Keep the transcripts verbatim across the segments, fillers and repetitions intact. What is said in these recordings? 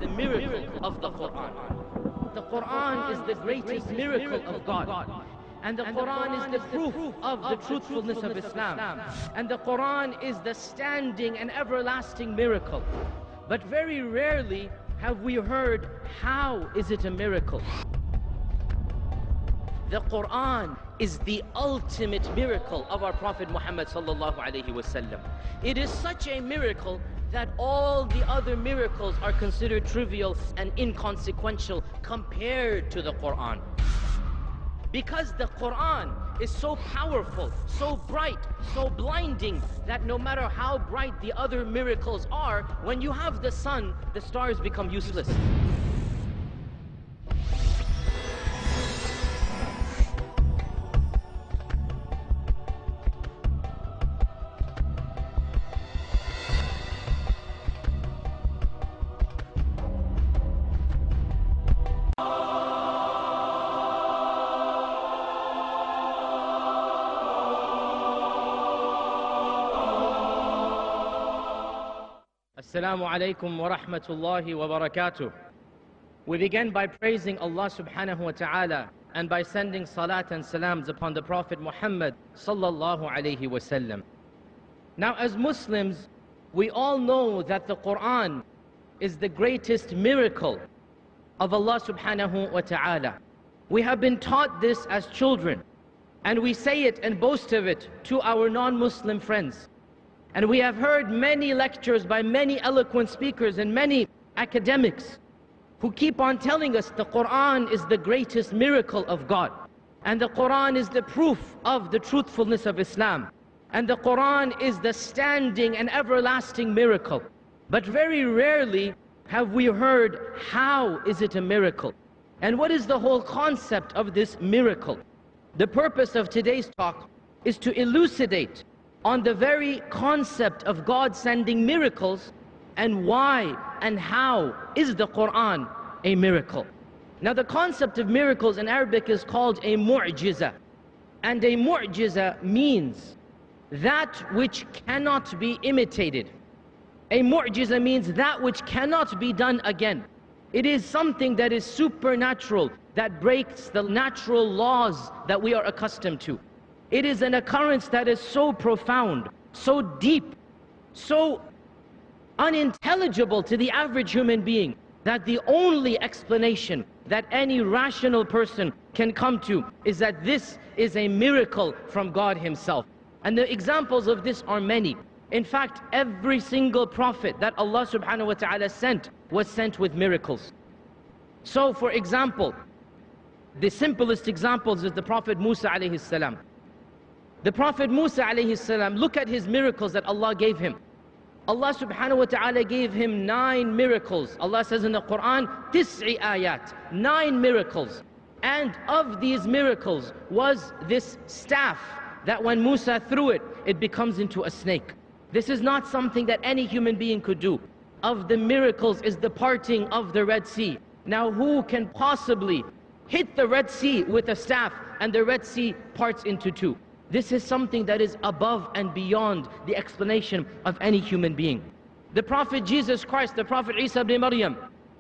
the miracle of the Quran. The Quran is the greatest miracle of God. And the Quran is the proof of the truthfulness of Islam. And the Quran is the standing and everlasting miracle. But very rarely have we heard, how is it a miracle? The Quran is the ultimate miracle of our Prophet Muhammad sallallahu alaihi wasallam. It is such a miracle that all the other miracles are considered trivial and inconsequential compared to the Quran. Because the Quran is so powerful, so bright, so blinding, that no matter how bright the other miracles are, when you have the sun, the stars become useless. Assalamu alaikum wa rahmatullahi wa barakatuh. We begin by praising Allah subhanahu wa ta'ala and by sending salat and salams upon the Prophet Muhammad sallallahu alayhi wa sallam. Now, as Muslims, we all know that the Quran is the greatest miracle of Allah subhanahu wa ta'ala. We have been taught this as children, and we say it and boast of it to our non-Muslim friends. And we have heard many lectures by many eloquent speakers and many academics who keep on telling us the Quran is the greatest miracle of God. And the Quran is the proof of the truthfulness of Islam. And the Quran is the standing and everlasting miracle. But very rarely have we heard, how is it a miracle? And what is the whole concept of this miracle? The purpose of today's talk is to elucidate on the very concept of God sending miracles, and why and how is the Quran a miracle. Now, the concept of miracles in Arabic is called a mu'jiza, and a mu'jiza means that which cannot be imitated. A mu'jiza means that which cannot be done again. It is something that is supernatural, that breaks the natural laws that we are accustomed to. It is an occurrence that is so profound, so deep, so unintelligible to the average human being, that the only explanation that any rational person can come to is that this is a miracle from God Himself. And the examples of this are many. In fact, every single prophet that Allah subhanahu wa ta'ala sent was sent with miracles. So, for example, the simplest examples is the Prophet Musa alayhi salam. The Prophet Musa alayhi salam, look at his miracles that Allah gave him. Allah subhanahu wa ta'ala gave him nine miracles. Allah says in the Quran, tis'i ayat, nine miracles. And of these miracles was this staff that when Musa threw it, it becomes into a snake. This is not something that any human being could do. Of the miracles is the parting of the Red Sea. Now, who can possibly hit the Red Sea with a staff and the Red Sea parts into two? This is something that is above and beyond the explanation of any human being. The Prophet Jesus Christ, the Prophet Isa ibn Maryam,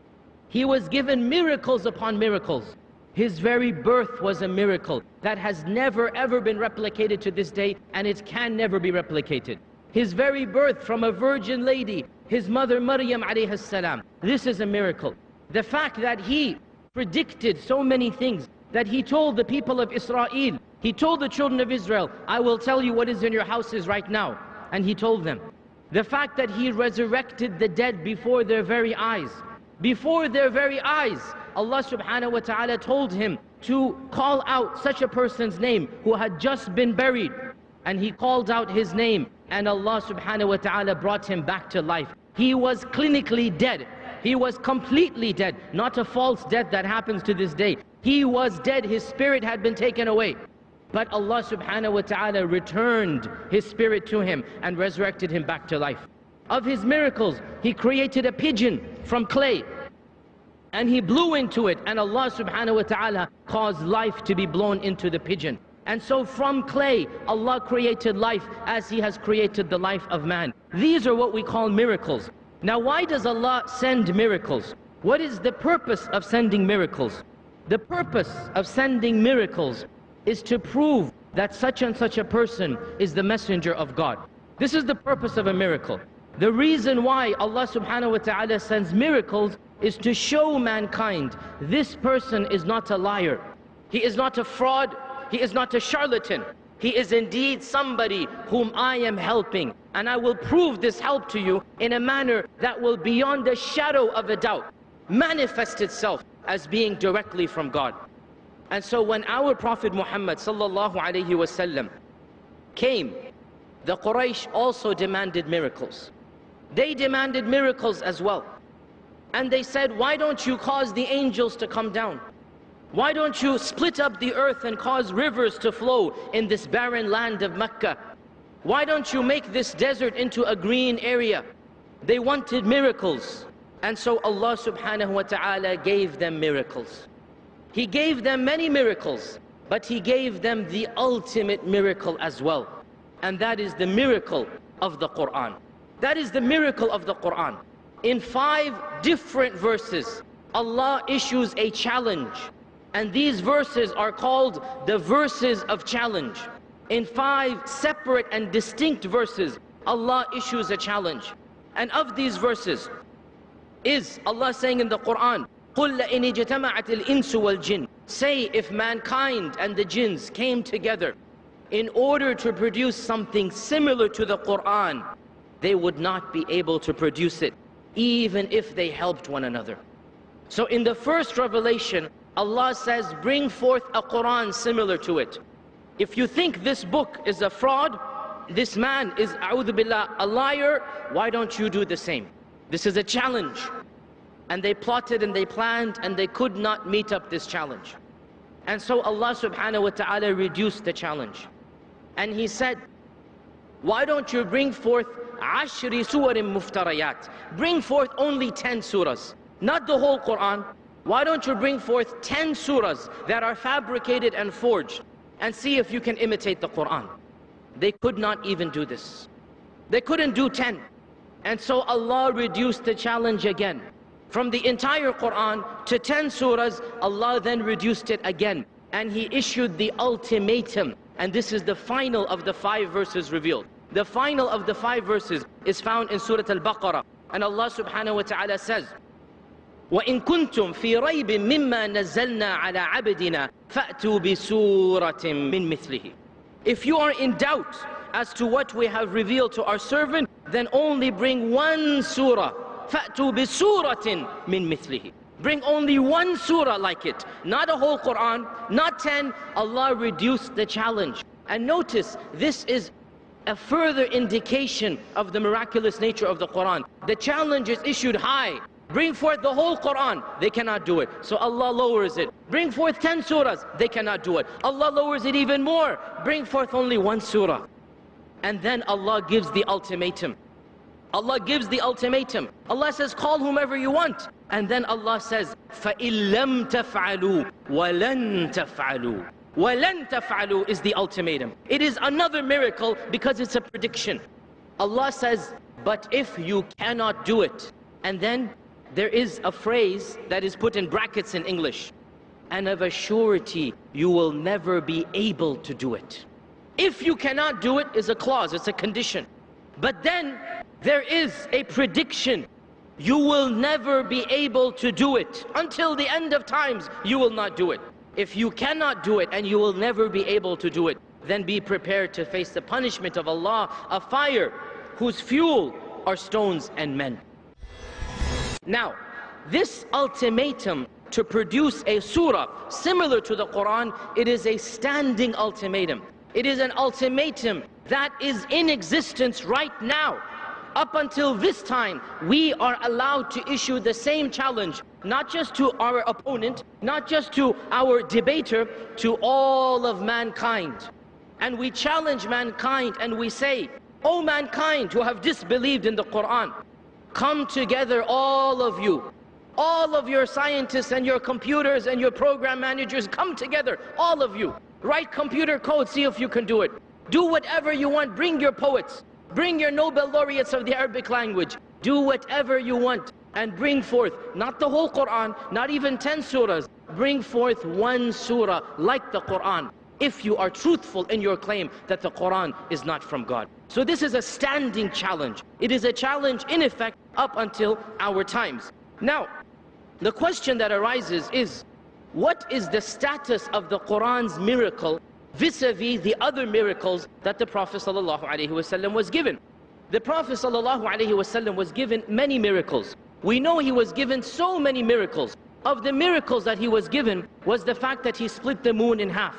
he was given miracles upon miracles. His very birth was a miracle that has never ever been replicated to this day, and it can never be replicated. His very birth from a virgin lady, his mother Maryam alayhi salam, this is a miracle. The fact that he predicted so many things, that he told the people of Israel, he told the children of Israel, I will tell you what is in your houses right now. And he told them. The fact that he resurrected the dead before their very eyes. Before their very eyes, Allah subhanahu wa ta'ala told him to call out such a person's name who had just been buried. And he called out his name, and Allah subhanahu wa ta'ala brought him back to life. He was clinically dead. He was completely dead. Not a false death that happens to this day. He was dead. His spirit had been taken away. But Allah subhanahu wa ta'ala returned his spirit to him and resurrected him back to life. Of his miracles, he created a pigeon from clay, and he blew into it, and Allah subhanahu wa ta'ala caused life to be blown into the pigeon. And so from clay, Allah created life as He has created the life of man. These are what we call miracles. Now, why does Allah send miracles? What is the purpose of sending miracles? The purpose of sending miracles is to prove that such and such a person is the messenger of God. This is the purpose of a miracle. The reason why Allah subhanahu wa ta'ala sends miracles is to show mankind this person is not a liar. He is not a fraud. He is not a charlatan. He is indeed somebody whom I am helping. And I will prove this help to you in a manner that will beyond a shadow of a doubt manifest itself as being directly from God. And so when our Prophet Muhammad sallallahu alayhi wasallam came, the Quraysh also demanded miracles. They demanded miracles as well. And they said, why don't you cause the angels to come down? Why don't you split up the earth and cause rivers to flow in this barren land of Mecca? Why don't you make this desert into a green area? They wanted miracles. And so Allah subhanahu wa ta'ala gave them miracles. He gave them many miracles, but He gave them the ultimate miracle as well. And that is the miracle of the Quran. That is the miracle of the Quran. In five different verses, Allah issues a challenge. And these verses are called the verses of challenge. In five separate and distinct verses, Allah issues a challenge. And of these verses is Allah saying in the Quran, قُلْ لَإِنِ اجْتَمَعَتِ الْإِنسُ وَالْجِنُّ. Say, if mankind and the jinns came together in order to produce something similar to the Quran, they would not be able to produce it, even if they helped one another. So in the first revelation, Allah says, bring forth a Quran similar to it. If you think this book is a fraud, this man is, a'udhu billah, a liar, why don't you do the same? This is a challenge. And they plotted and they planned and they could not meet up this challenge. And so Allah subhanahu wa ta'ala reduced the challenge. And He said, why don't you bring forth ashri suwarim muftarayat? Bring forth only ten surahs, not the whole Quran. Why don't you bring forth ten surahs that are fabricated and forged, and see if you can imitate the Quran? They could not even do this. They couldn't do ten. And so Allah reduced the challenge again. From the entire Quran to ten surahs, Allah then reduced it again. And He issued the ultimatum. And this is the final of the five verses revealed. The final of the five verses is found in Surah Al-Baqarah. And Allah subhanahu wa ta'ala says, وَإِن كُنْتُمْ فِي رَيْبٍ مِّمَّا نَزَّلْنَا عَلَىٰ عَبْدِنَا فَأْتُوا بِسُورَةٍ مِّن مِثْلِهِ. If you are in doubt as to what we have revealed to our servant, then only bring one surah. فَأْتُوا بِسُورَةٍ مِّن مِثْلِهِ. Bring only one surah like it, not a whole Quran, not ten. Allah reduced the challenge. And notice, this is a further indication of the miraculous nature of the Quran. The challenge is issued high. Bring forth the whole Quran. They cannot do it. So Allah lowers it. Bring forth ten surahs. They cannot do it. Allah lowers it even more. Bring forth only one surah. And then Allah gives the ultimatum. Allah gives the ultimatum. Allah says, call whomever you want. And then Allah says, فَإِن لَمْ تَفْعَلُوا وَلَن تَفْعَلُوا. وَلَن تَفْعَلُوا is the ultimatum. It is another miracle because it's a prediction. Allah says, but if you cannot do it. And then there is a phrase that is put in brackets in English. And of a surety, you will never be able to do it. If you cannot do it is a clause, it's a condition. But then there is a prediction. You will never be able to do it. Until the end of times, you will not do it. If you cannot do it and you will never be able to do it, then be prepared to face the punishment of Allah, a fire whose fuel are stones and men. Now, this ultimatum to produce a surah similar to the Quran, it is a standing ultimatum. It is an ultimatum that is in existence right now. Up until this time, we are allowed to issue the same challenge, not just to our opponent, not just to our debater, to all of mankind. And we challenge mankind and we say, O mankind who have disbelieved in the Quran, come together, all of you. All of your scientists and your computers and your program managers, come together, all of you. Write computer code, see if you can do it. Do whatever you want, bring your poets. Bring your Nobel laureates of the Arabic language. do whatever you want, and bring forth, not the whole Quran, not even ten surahs, bring forth one surah like the Quran, if you are truthful in your claim that the Quran is not from God. So this is a standing challenge. It is a challenge in effect up until our times. Now, the question that arises is, what is the status of the Quran's miracle vis-a-vis the other miracles that the Prophet ﷺ was given? The Prophet ﷺ was given many miracles. We know he was given so many miracles. Of the miracles that he was given was the fact that he split the moon in half.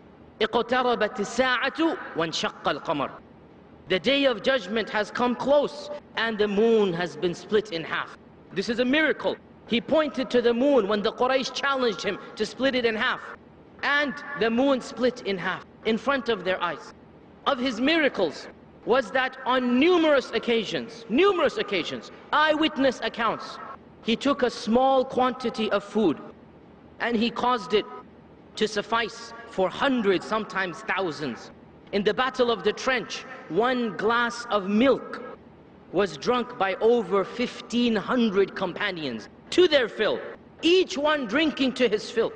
اقتربت الساعة وانشق القمر. The day of judgment has come close and the moon has been split in half. This is a miracle. He pointed to the moon when the Quraysh challenged him to split it in half. And the moon split in half in front of their eyes. Of his miracles was that on numerous occasions, numerous occasions, eyewitness accounts, he took a small quantity of food and he caused it to suffice for hundreds, sometimes thousands. In the Battle of the Trench, one glass of milk was drunk by over fifteen hundred companions to their fill, each one drinking to his fill.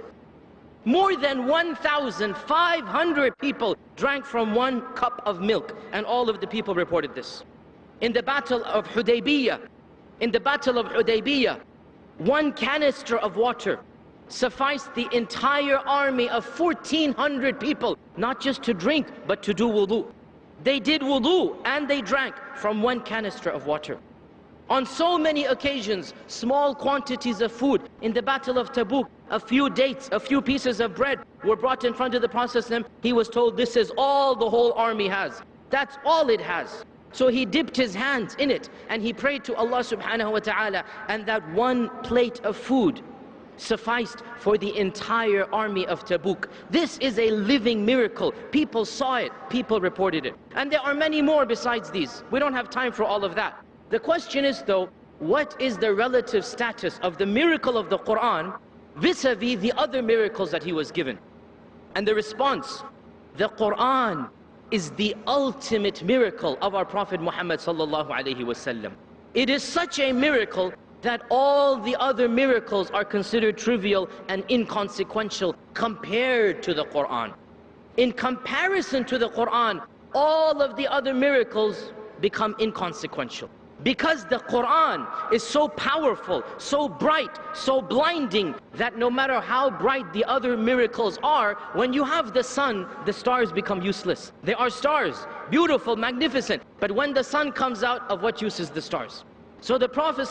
More than one thousand five hundred people drank from one cup of milk, and all of the people reported this. In the Battle of Hudaybiyah, in the Battle of Hudaybiyah, one canister of water sufficed the entire army of fourteen hundred people, not just to drink, but to do wudu. They did wudu and they drank from one canister of water. On so many occasions, small quantities of food. In the Battle of Tabuk, a few dates, a few pieces of bread were brought in front of the Prophet. He was told, this is all the whole army has. That's all it has. So he dipped his hands in it and he prayed to Allah subhanahu wa ta'ala, and that one plate of food sufficed for the entire army of Tabuk. This is a living miracle. People saw it, people reported it. And there are many more besides these. We don't have time for all of that. The question is though, what is the relative status of the miracle of the Quran vis-a-vis the other miracles that he was given? And the response, the Quran is the ultimate miracle of our Prophet Muhammad sallallahu alaihi wasallam. It is such a miracle that all the other miracles are considered trivial and inconsequential compared to the Quran. In comparison to the Quran, all of the other miracles become inconsequential. Because the Quran is so powerful, so bright, so blinding, that no matter how bright the other miracles are, when you have the sun, the stars become useless. They are stars, beautiful, magnificent, but when the sun comes out, of what use is the stars? So the Prophet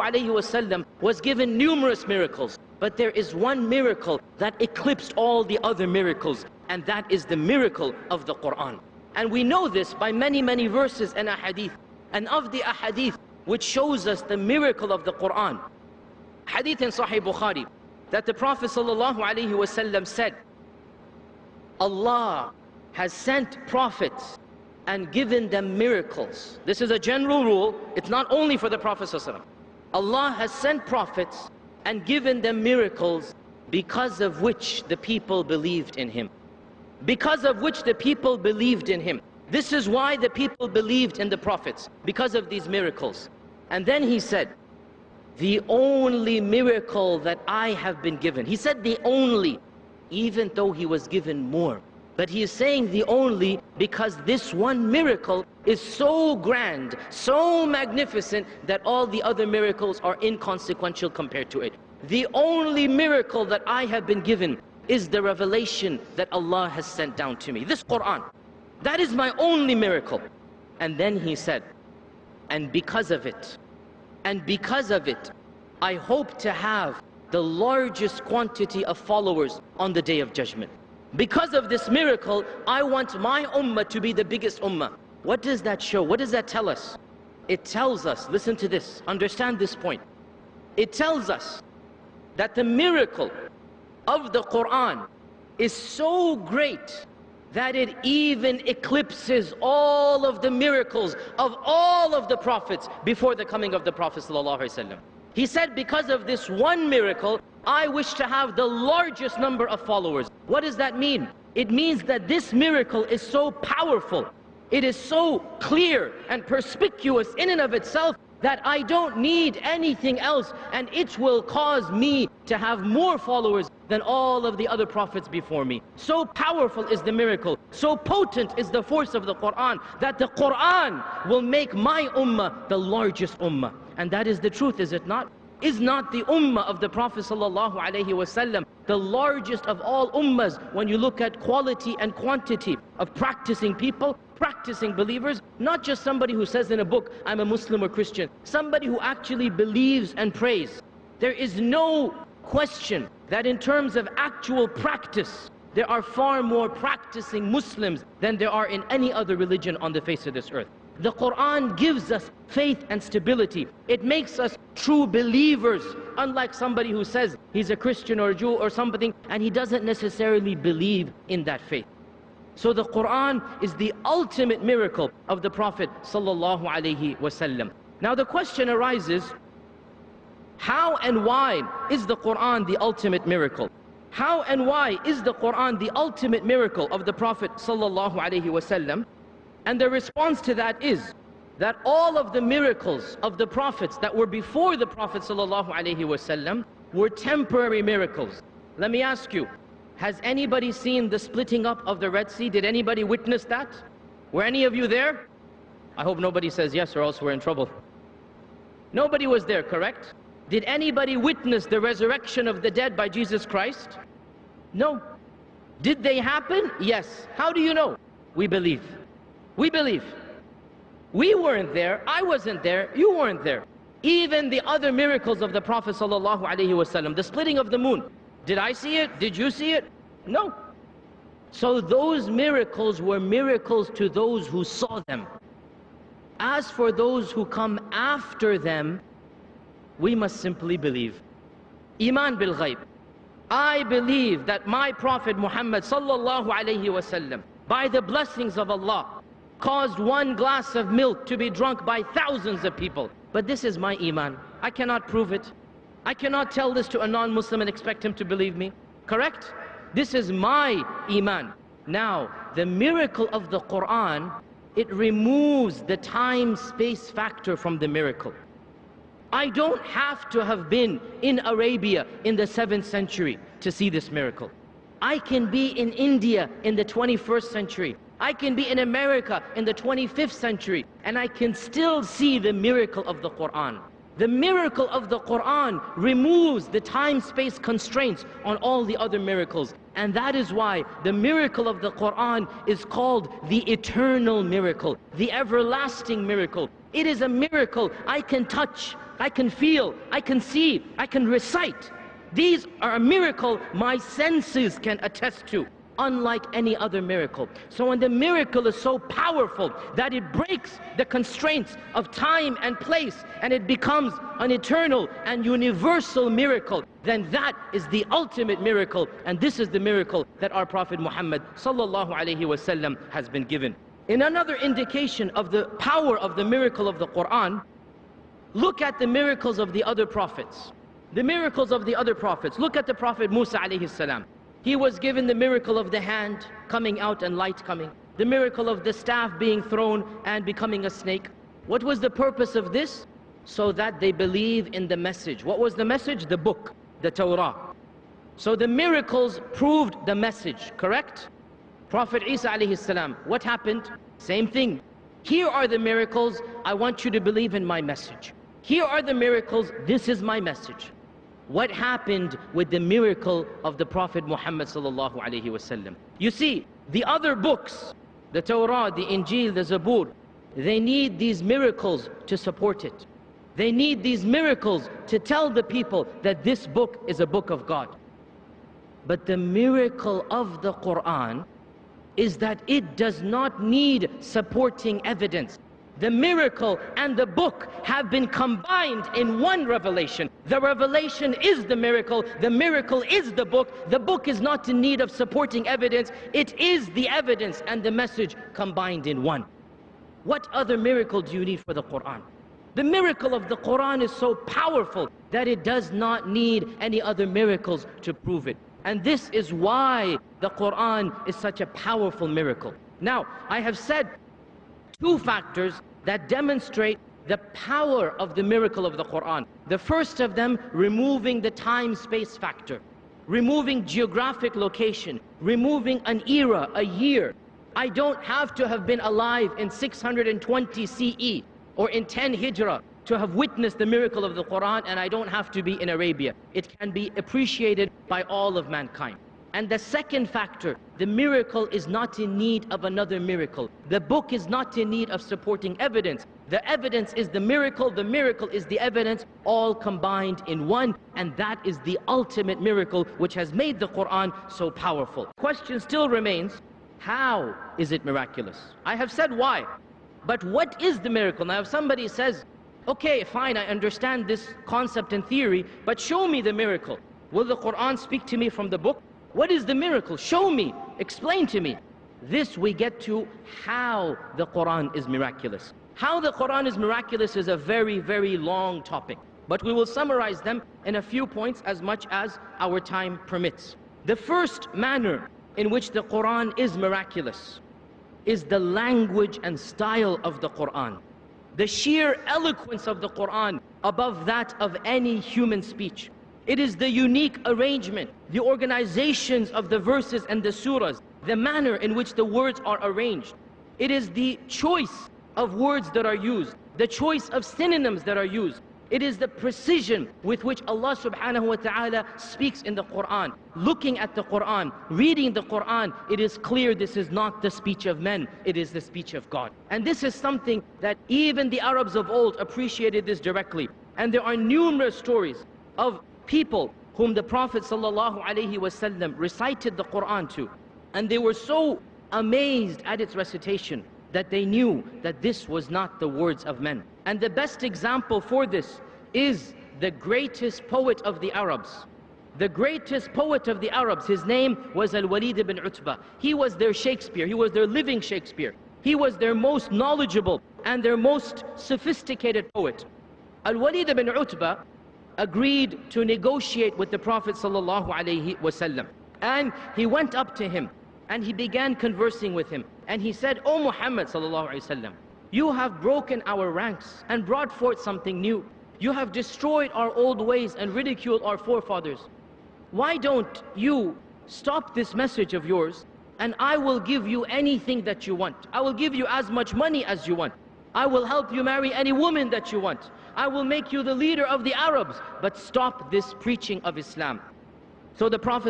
ﷺ was given numerous miracles, but there is one miracle that eclipsed all the other miracles, and that is the miracle of the Quran. And we know this by many, many verses and ahadith. And of the ahadith which shows us the miracle of the Quran, hadith in Sahih Bukhari, that the Prophet ﷺ said, Allah has sent prophets and given them miracles. This is a general rule. It's not only for the Prophet ﷺ. Allah has sent prophets and given them miracles because of which the people believed in him. Because of which the people believed in him. This is why the people believed in the prophets, because of these miracles. And then he said, the only miracle that I have been given. He said the only, even though he was given more. But he is saying the only because this one miracle is so grand, so magnificent, that all the other miracles are inconsequential compared to it. The only miracle that I have been given is the revelation that Allah has sent down to me. This Quran, that is my only miracle. And then he said, and because of it, and because of it, I hope to have the largest quantity of followers on the Day of Judgment. Because of this miracle, I want my ummah to be the biggest ummah. What does that show? What does that tell us? It tells us, listen to this, understand this point. It tells us that the miracle of the Quran is so great that it even eclipses all of the miracles of all of the prophets before the coming of the Prophet ﷺ. He said, because of this one miracle, I wish to have the largest number of followers. What does that mean? It means that this miracle is so powerful, it is so clear and perspicuous in and of itself, that I don't need anything else, and it will cause me to have more followers than all of the other prophets before me. So powerful is the miracle, so potent is the force of the Quran, that the Quran will make my ummah the largest ummah. And that is the truth, is it not? Is not the ummah of the Prophet sallallahu alaihi wasallam the largest of all ummahs when you look at quality and quantity of practicing people, practicing believers? Not just somebody who says in a book, I'm a Muslim or Christian, somebody who actually believes and prays. There is no question that in terms of actual practice, there are far more practicing Muslims than there are in any other religion on the face of this earth. The Quran gives us faith and stability. It makes us true believers, unlike somebody who says he's a Christian or a Jew or something and he doesn't necessarily believe in that faith. So the Quran is the ultimate miracle of the Prophet sallallahu alaihi wasallam. Now the question arises, how and why is the Quran the ultimate miracle? How and why is the Quran the ultimate miracle of the Prophet sallallahu alaihi wasallam? And the response to that is that all of the miracles of the prophets that were before the Prophet sallallahu alaihi wasallam were temporary miracles. Let me ask you, has anybody seen the splitting up of the Red Sea? Did anybody witness that? Were any of you there? I hope nobody says yes, or else we're in trouble. Nobody was there, correct? Did anybody witness the resurrection of the dead by Jesus Christ? No. Did they happen? Yes. How do you know? We believe. We believe. We weren't there, I wasn't there, you weren't there. Even the other miracles of the Prophet sallallahu alaihi wasallam, the splitting of the moon, did I see it? Did you see it? No. So those miracles were miracles to those who saw them. As for those who come after them, we must simply believe. Iman bil ghaib. I believe that my Prophet Muhammad sallallahu alaihi wasallam, by the blessings of Allah, caused one glass of milk to be drunk by thousands of people. But this is my iman. I cannot prove it. I cannot tell this to a non-Muslim and expect him to believe me. Correct? This is my iman. Now, the miracle of the Quran, it removes the time-space factor from the miracle. I don't have to have been in Arabia in the seventh century to see this miracle. I can be in India in the twenty-first century. I can be in America in the twenty-fifth century, and I can still see the miracle of the Quran. The miracle of the Quran removes the time-space constraints on all the other miracles. And that is why the miracle of the Quran is called the eternal miracle, the everlasting miracle. It is a miracle I can touch, I can feel, I can see, I can recite. These are a miracle my senses can attest to, unlike any other miracle. So when the miracle is so powerful that it breaks the constraints of time and place and it becomes an eternal and universal miracle, then that is the ultimate miracle, and this is the miracle that our Prophet Muhammad sallallahu alaihi wasallam has been given. In another indication of the power of the miracle of the Quran, look at the miracles of the other prophets. The miracles of the other prophets. Look at the Prophet Musa alayhi salam. He was given the miracle of the hand coming out and light coming. The miracle of the staff being thrown and becoming a snake. What was the purpose of this? So that they believe in the message. What was the message? The book, the Torah. So the miracles proved the message, correct? Prophet Isa alayhi salam, what happened? Same thing. Here are the miracles, I want you to believe in my message. Here are the miracles, this is my message. What happened with the miracle of the Prophet Muhammad sallallahu alaihi wasallam? You see, the other books, the Torah, the Injil, the Zabur, they need these miracles to support it. They need these miracles to tell the people that this book is a book of God. But the miracle of the Quran is that it does not need supporting evidence. The miracle and the book have been combined in one revelation. The revelation is the miracle, the miracle is the book, the book is not in need of supporting evidence, it is the evidence and the message combined in one. What other miracle do you need for the Quran? The miracle of the Quran is so powerful that it does not need any other miracles to prove it. And this is why the Quran is such a powerful miracle. Now, I have said two factors that demonstrate the power of the miracle of the Quran. The first of them, removing the time-space factor, removing geographic location, removing an era, a year. I don't have to have been alive in six hundred twenty C E or in ten Hijrah to have witnessed the miracle of the Quran, and I don't have to be in Arabia. It can be appreciated by all of mankind. And the second factor, the miracle is not in need of another miracle. The book is not in need of supporting evidence. The evidence is the miracle, the miracle is the evidence, all combined in one, and that is the ultimate miracle which has made the Quran so powerful. Question still remains, how is it miraculous? I have said why, but what is the miracle? Now if somebody says, okay, fine, I understand this concept and theory, but show me the miracle. Will the Quran speak to me from the book? What is the miracle? Show me, explain to me. This we get to how the Quran is miraculous. How the Quran is miraculous is a very, very long topic, but we will summarize them in a few points as much as our time permits. The first manner in which the Quran is miraculous is the language and style of the Quran. The sheer eloquence of the Quran above that of any human speech. It is the unique arrangement, the organizations of the verses and the surahs, the manner in which the words are arranged. It is the choice of words that are used, the choice of synonyms that are used. It is the precision with which Allah subhanahu wa ta'ala speaks in the Quran. Looking at the Quran, reading the Quran, it is clear this is not the speech of men, it is the speech of God. And this is something that even the Arabs of old appreciated this directly. And there are numerous stories of people whom the Prophet sallallahu alaihi wasallam recited the Quran to, and they were so amazed at its recitation that they knew that this was not the words of men. And the best example for this is the greatest poet of the Arabs. The greatest poet of the Arabs, his name was Al-Walid ibn Utbah. He was their Shakespeare, he was their living Shakespeare. He was their most knowledgeable and their most sophisticated poet. Al-Walid ibn Utbah agreed to negotiate with the Prophet sallallahu alaihi wasallam. And he went up to him and he began conversing with him. And he said, "O Muhammad sallallahu alaihi wasallam, you have broken our ranks and brought forth something new. You have destroyed our old ways and ridiculed our forefathers. Why don't you stop this message of yours, and I will give you anything that you want. I will give you as much money as you want. I will help you marry any woman that you want. I will make you the leader of the Arabs, but stop this preaching of Islam." So the Prophet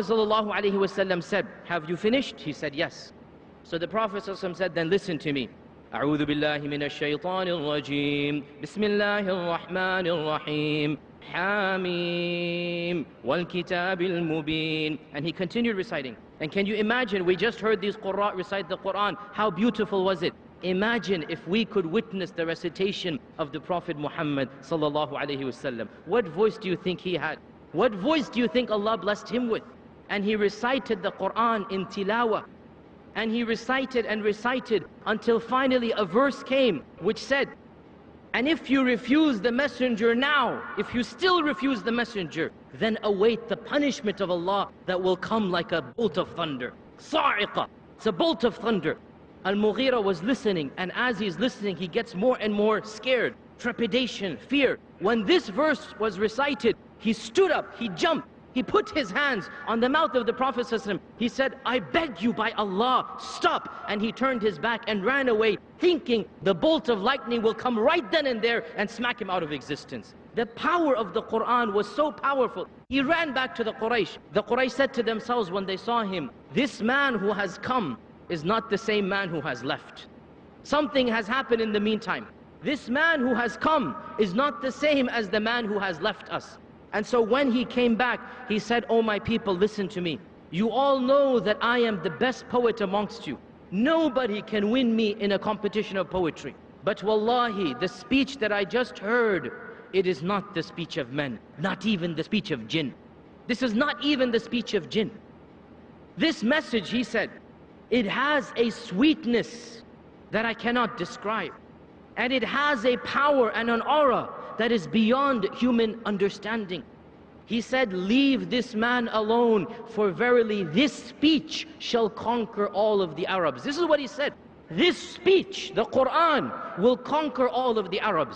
ﷺ said, "Have you finished?" He said, "Yes." So the Prophet ﷺ said, "Then listen to me. أعوذ بالله من الشيطان الرجيم بسم الله الرحمن الرحيم حميم والكتاب المبين." And he continued reciting. And can you imagine, we just heard these Qurra recite the Quran. How beautiful was it? Imagine if we could witness the recitation of the Prophet Muhammad sallallahu alaihi wasallam. What voice do you think he had? What voice do you think Allah blessed him with? And he recited the Quran in tilawah. And he recited and recited until finally a verse came which said, "And if you refuse the messenger now, if you still refuse the messenger, then await the punishment of Allah that will come like a bolt of thunder." Sa'iqah, it's a bolt of thunder. Al-Mughira was listening, and as he's listening, he gets more and more scared, trepidation, fear. When this verse was recited, he stood up, he jumped, he put his hands on the mouth of the Prophet ﷺ. He said, "I beg you by Allah, stop." And he turned his back and ran away, thinking the bolt of lightning will come right then and there and smack him out of existence. The power of the Quran was so powerful. He ran back to the Quraysh. The Quraysh said to themselves when they saw him, "This man who has come is not the same man who has left. Something has happened in the meantime. This man who has come is not the same as the man who has left us." And so when he came back, he said, "Oh my people, listen to me. You all know that I am the best poet amongst you. Nobody can win me in a competition of poetry. But wallahi, the speech that I just heard, it is not the speech of men, not even the speech of jinn. This is not even the speech of jinn. This message," he said, "it has a sweetness that I cannot describe. And it has a power and an aura that is beyond human understanding." He said, "Leave this man alone, for verily this speech shall conquer all of the Arabs." This is what he said. This speech, the Quran, will conquer all of the Arabs.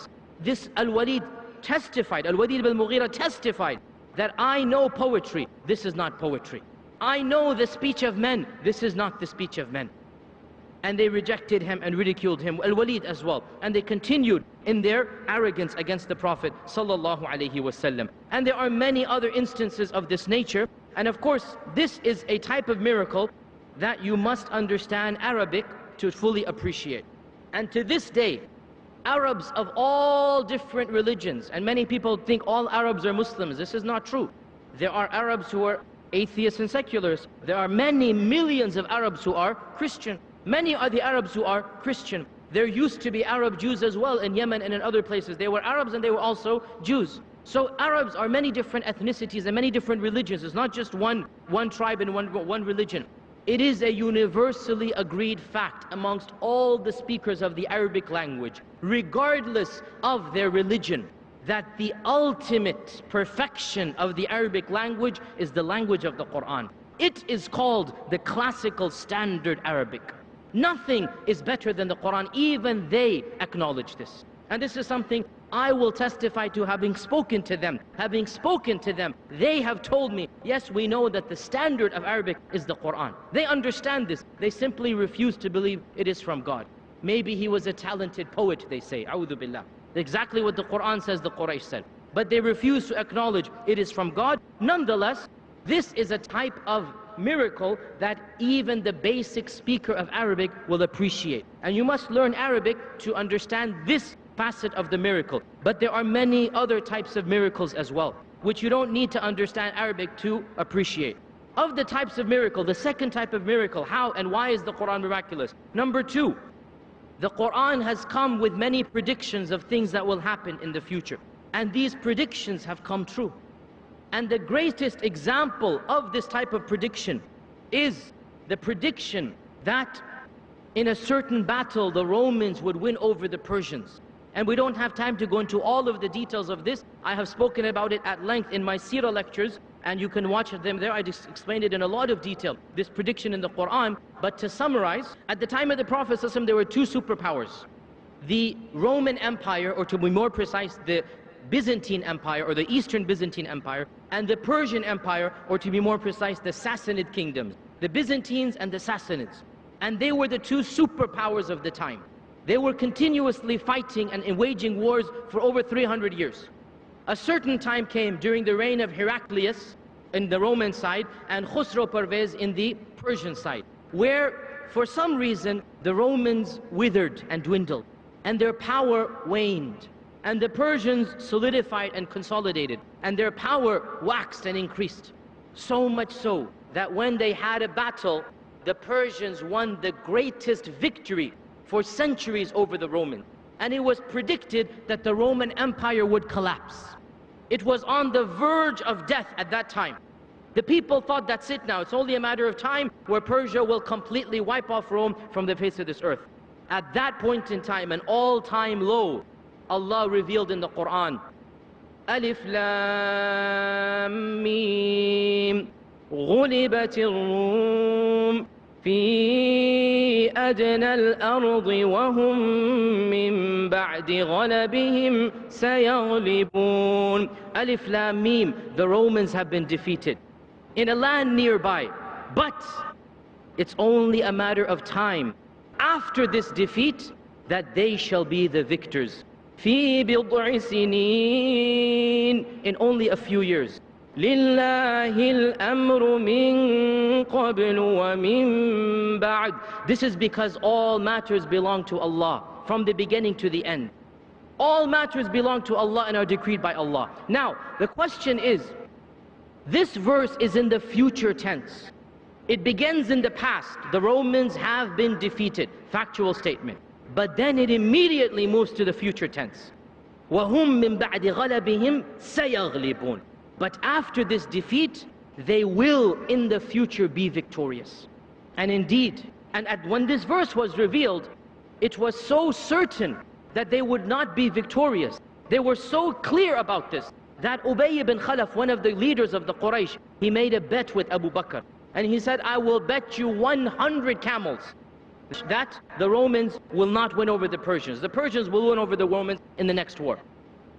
This Al-Walid testified, Al-Walid ibn Mughira testified that I know poetry, this is not poetry. I know the speech of men, this is not the speech of men. And they rejected him and ridiculed him, Al-Walid as well. And they continued in their arrogance against the Prophet sallallahu alaihi wasallam. And there are many other instances of this nature. And of course, this is a type of miracle that you must understand Arabic to fully appreciate. And to this day, Arabs of all different religions, and many people think all Arabs are Muslims. This is not true. There are Arabs who are atheists and secularists. There are many millions of Arabs who are Christian. Many are the Arabs who are Christian. There used to be Arab Jews as well in Yemen and in other places. They were Arabs and they were also Jews. So Arabs are many different ethnicities and many different religions. It's not just one, one tribe and one, one religion. It is a universally agreed fact amongst all the speakers of the Arabic language, regardless of their religion, that the ultimate perfection of the Arabic language is the language of the Quran. It is called the classical standard Arabic. Nothing is better than the Quran. Even they acknowledge this. And this is something I will testify to, having spoken to them. Having spoken to them, they have told me, yes, we know that the standard of Arabic is the Quran. They understand this. They simply refuse to believe it is from God. Maybe he was a talented poet, they say. A'udhu billah. Exactly what the Quran says, the Quraysh said. But they refuse to acknowledge it is from God. Nonetheless, this is a type of miracle that even the basic speaker of Arabic will appreciate. And you must learn Arabic to understand this facet of the miracle. But there are many other types of miracles as well, which you don't need to understand Arabic to appreciate. Of the types of miracle, the second type of miracle, how and why is the Quran miraculous? Number two, the Quran has come with many predictions of things that will happen in the future. And these predictions have come true. And the greatest example of this type of prediction is the prediction that in a certain battle the Romans would win over the Persians. And we don't have time to go into all of the details of this. I have spoken about it at length in my Seerah lectures, and you can watch them there. I just explained it in a lot of detail, this prediction in the Quran. But to summarize, at the time of the Prophet ﷺ, there were two superpowers. The Roman Empire, or to be more precise, the Byzantine Empire, or the Eastern Byzantine Empire, and the Persian Empire, or to be more precise, the Sassanid kingdoms, the Byzantines and the Sassanids. And they were the two superpowers of the time. They were continuously fighting and waging wars for over three hundred years. A certain time came during the reign of Heraclius in the Roman side and Khusro Parvez in the Persian side, where for some reason the Romans withered and dwindled, and their power waned. And the Persians solidified and consolidated, and their power waxed and increased. So much so that when they had a battle, the Persians won the greatest victory for centuries over the Romans. And it was predicted that the Roman Empire would collapse. It was on the verge of death at that time. The people thought, that's it now, it's only a matter of time where Persia will completely wipe off Rome from the face of this earth. At that point in time, an all-time low, Allah revealed in the Quran, Alif Lam Mim, غُلِبَتِ الرُّومُ فِي أَدْنَى الْأَرْضِ وَهُمْ مِنْ بَعْدِ غَلَبِهِمْ سَيَغْلِبُونَ. Alif Lam Mim, the Romans have been defeated in a land nearby, but it's only a matter of time after this defeat that they shall be the victors. في بضع سنين, in only a few years. لله الأمر من قبل ومن بعد. This is because all matters belong to Allah from the beginning to the end. All matters belong to Allah and are decreed by Allah. Now the question is, this verse is in the future tense. It begins in the past. The Romans have been defeated. Factual statement. But then it immediately moves to the future tense. وَهُمْ مِنْ بَعْدِ غَلَبِهِمْ سَيَغْلِبُونَ. But after this defeat, they will in the future be victorious. And indeed, and at, when this verse was revealed, it was so certain that they would not be victorious. They were so clear about this, that Ubay ibn Khalaf, one of the leaders of the Quraysh, he made a bet with Abu Bakr. And he said, I will bet you one hundred camels that the Romans will not win over the Persians. The Persians will win over the Romans in the next war.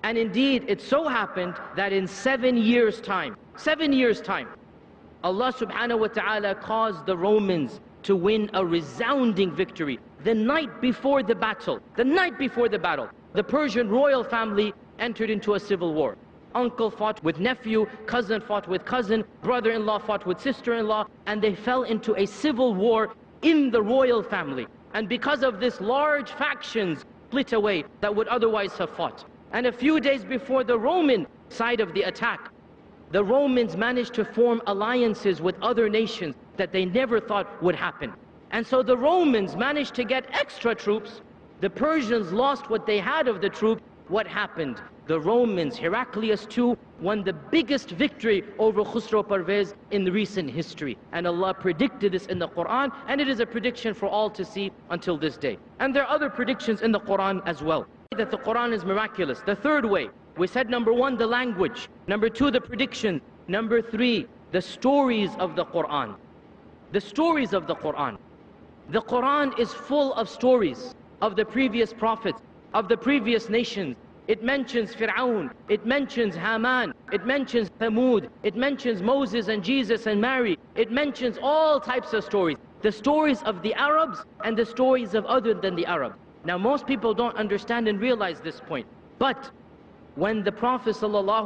And indeed, it so happened that in seven years' time, seven years' time, Allah subhanahu wa ta'ala caused the Romans to win a resounding victory. The night before the battle, the night before the battle, the Persian royal family entered into a civil war. Uncle fought with nephew, cousin fought with cousin, brother-in-law fought with sister-in-law, and they fell into a civil war in the royal family. And because of this, large factions split away that would otherwise have fought. And a few days before the Roman side of the attack, the Romans managed to form alliances with other nations that they never thought would happen. And so the Romans managed to get extra troops. The Persians lost what they had of the troops. What happened? The Romans, Heraclius the Second, won the biggest victory over Khusro Parvez in recent history. And Allah predicted this in the Quran, and it is a prediction for all to see until this day. And there are other predictions in the Quran as well, that the Quran is miraculous. The third way, we said number one, the language. Number two, the prediction. Number three, the stories of the Quran. The stories of the Quran. The Quran is full of stories of the previous prophets, of the previous nations. It mentions Fir'aun, it mentions Haman, it mentions Thamud, it mentions Moses and Jesus and Mary. It mentions all types of stories. The stories of the Arabs and the stories of other than the Arabs. Now most people don't understand and realize this point. But when the Prophet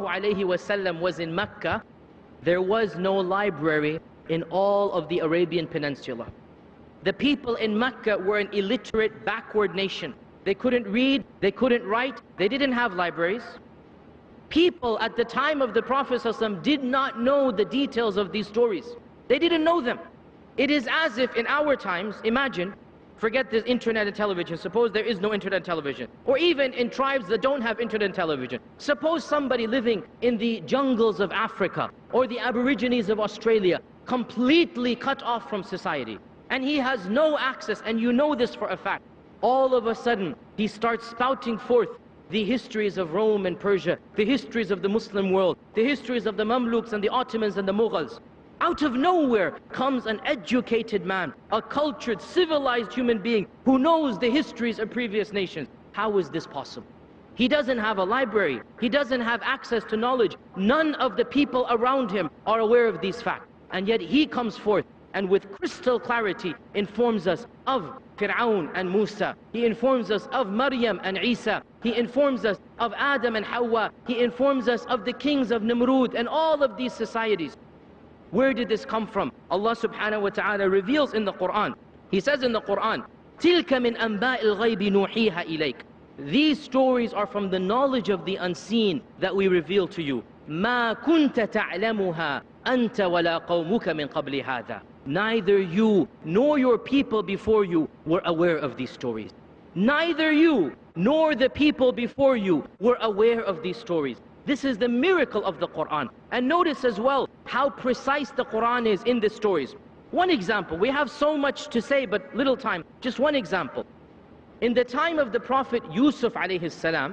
ﷺ was in Mecca, there was no library in all of the Arabian Peninsula. The people in Mecca were an illiterate, backward nation. They couldn't read, they couldn't write, they didn't have libraries. People at the time of the Prophet ﷺ did not know the details of these stories. They didn't know them. It is as if in our times, imagine, forget this internet and television, suppose there is no internet and television. Or even in tribes that don't have internet and television. Suppose somebody living in the jungles of Africa or the Aborigines of Australia, completely cut off from society. And he has no access, and you know this for a fact. All of a sudden, he starts spouting forth the histories of Rome and Persia, the histories of the Muslim world, the histories of the Mamluks and the Ottomans and the Mughals. Out of nowhere comes an educated man, a cultured, civilized human being who knows the histories of previous nations. How is this possible? He doesn't have a library. He doesn't have access to knowledge. None of the people around him are aware of these facts. And yet he comes forth and with crystal clarity informs us of Fir'aun and Musa. He informs us of Maryam and Isa. He informs us of Adam and Hawa. He informs us of the kings of Nimrud and all of these societies. Where did this come from? Allah subhanahu wa ta'ala reveals in the Quran. He says in the Quran, تِلْكَ مِنْ أَنْبَاءِ الْغَيْبِ نُوحِيهَا إِلَيْكَ. These stories are from the knowledge of the unseen that we reveal to you. مَا كُنْتَ تَعْلَمُهَا أَنْتَ وَلَا قَوْمُكَ مِنْ قَبْلِ هَذَا. Neither you nor your people before you were aware of these stories. Neither you nor the people before you were aware of these stories. This is the miracle of the Quran. And notice as well how precise the Quran is in the stories. One example, we have so much to say but little time. Just one example. In the time of the Prophet Yusuf alayhi salam,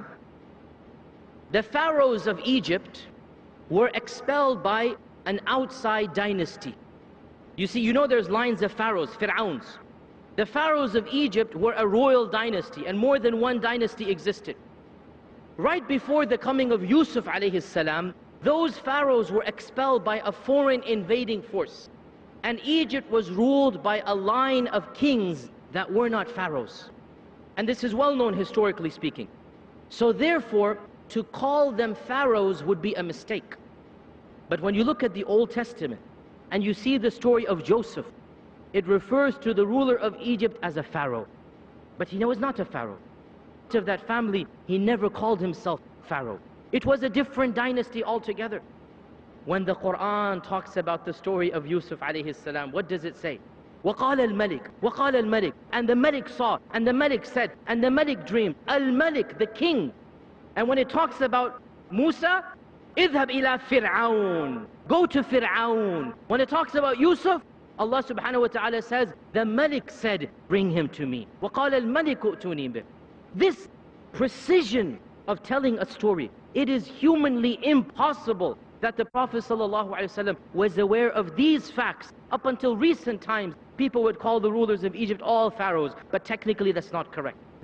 the pharaohs of Egypt were expelled by an outside dynasty. You see, you know there's lines of pharaohs, Fir'auns. The pharaohs of Egypt were a royal dynasty, and more than one dynasty existed. Right before the coming of Yusuf alayhi salam, those pharaohs were expelled by a foreign invading force. And Egypt was ruled by a line of kings that were not pharaohs. And this is well known historically speaking. So therefore, to call them pharaohs would be a mistake. But when you look at the Old Testament, and you see the story of Joseph, it refers to the ruler of Egypt as a pharaoh. But he was not a pharaoh. Of that family, he never called himself pharaoh. It was a different dynasty altogether. When the Quran talks about the story of Yusuf alayhi salam, what does it say? وَقَالَ الْمَلِكُ وَقَالَ الْمَلِكُ. And the Malik saw, and the Malik said, and the Malik dreamed. Al-Malik, the king. And when it talks about Musa, اذهب إلى فرعون. Go to Fir'aun. When it talks about Yusuf, Allah subhanahu wa ta'ala says, the Malik said, bring him to me. وَقَالَ الْمَلِكُ ائْتُونِي بِهِ. This precision of telling a story, it is humanly impossible that the Prophet ﷺ was aware of these facts. Up until recent times, people would call the rulers of Egypt all pharaohs, but technically that's not correct.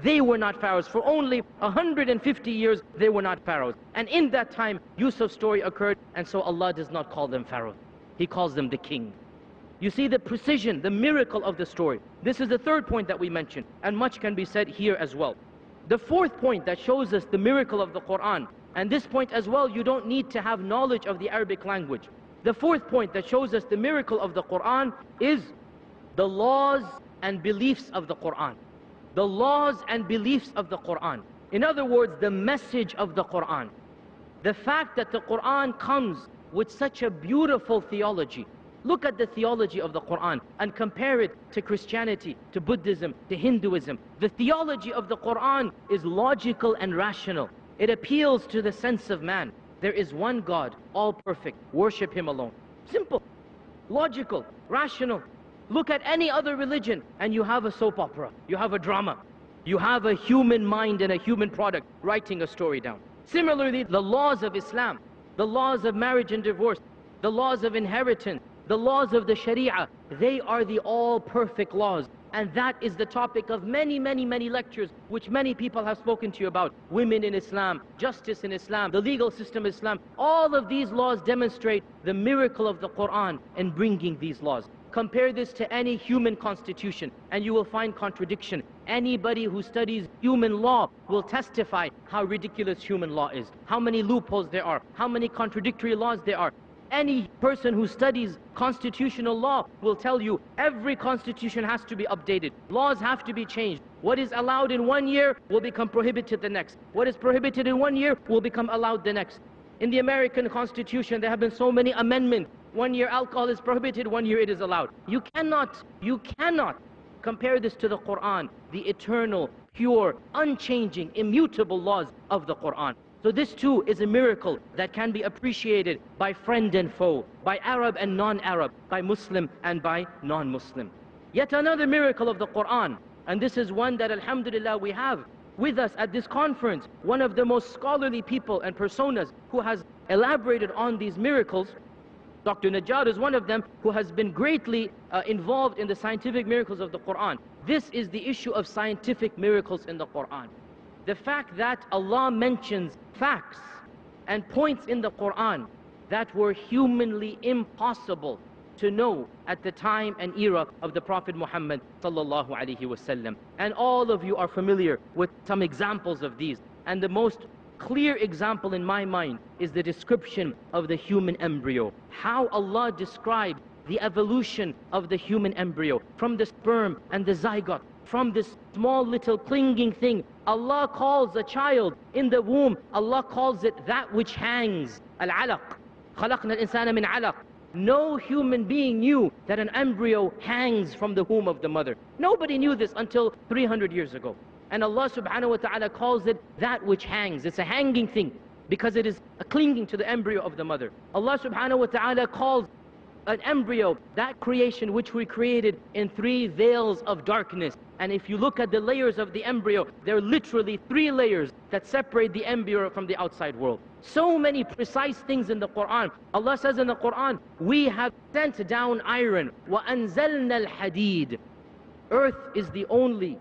They were not pharaohs. For only one hundred fifty years, they were not pharaohs. And in that time, Yusuf's story occurred, and so Allah does not call them pharaohs. He calls them the king. You see the precision, the miracle of the story. This is the third point that we mentioned, and much can be said here as well. The fourth point that shows us the miracle of the Quran, and this point as well, you don't need to have knowledge of the Arabic language. The fourth point that shows us the miracle of the Quran is the laws and beliefs of the Quran. The laws and beliefs of the Quran. In other words, the message of the Quran. The fact that the Quran comes with such a beautiful theology. Look at the theology of the Quran and compare it to Christianity, to Buddhism, to Hinduism. The theology of the Quran is logical and rational. It appeals to the sense of man. There is one God, all perfect. Worship Him alone. Simple, logical, rational. Look at any other religion and you have a soap opera, you have a drama, you have a human mind and a human product writing a story down. Similarly, the laws of Islam, the laws of marriage and divorce, the laws of inheritance, the laws of the Sharia, they are the all-perfect laws. And that is the topic of many, many, many lectures which many people have spoken to you about. Women in Islam, justice in Islam, the legal system in Islam. All of these laws demonstrate the miracle of the Quran in bringing these laws. Compare this to any human constitution and you will find contradiction. Anybody who studies human law will testify how ridiculous human law is, how many loopholes there are, how many contradictory laws there are. Any person who studies constitutional law will tell you every constitution has to be updated. Laws have to be changed. What is allowed in one year will become prohibited the next. What is prohibited in one year will become allowed the next. In the American Constitution, there have been so many amendments. One year alcohol is prohibited, one year it is allowed. You cannot, you cannot compare this to the Quran, the eternal, pure, unchanging, immutable laws of the Quran. So this too is a miracle that can be appreciated by friend and foe, by Arab and non-Arab, by Muslim and by non-Muslim. Yet another miracle of the Quran, and this is one that alhamdulillah we have with us at this conference, one of the most scholarly people and personas who has elaborated on these miracles. Doctor Najjar is one of them who has been greatly uh, involved in the scientific miracles of the Quran. This is the issue of scientific miracles in the Quran. The fact that Allah mentions facts and points in the Quran that were humanly impossible to know at the time and era of the Prophet Muhammad sallallahu alaihi wasallam. And all of you are familiar with some examples of these. And the most clear example in my mind is the description of the human embryo. How Allah described the evolution of the human embryo from the sperm and the zygote, from this small little clinging thing. Allah calls a child in the womb, Allah calls it that which hangs. Al-alaq. خَلَقْنَا الْإِنسَانَ مِنْ عَلَقٍ. No human being knew that an embryo hangs from the womb of the mother. Nobody knew this until three hundred years ago. And Allah subhanahu wa ta'ala calls it that which hangs. It's a hanging thing because it is a clinging to the embryo of the mother. Allah subhanahu wa ta'ala calls an embryo, that creation which we created in three veils of darkness. And if you look at the layers of the embryo, there are literally three layers that separate the embryo from the outside world. So many precise things in the Quran. Allah says in the Quran, we have sent down iron. وَأَنزَلْنَا الْحَدِيدِ. Earth is the only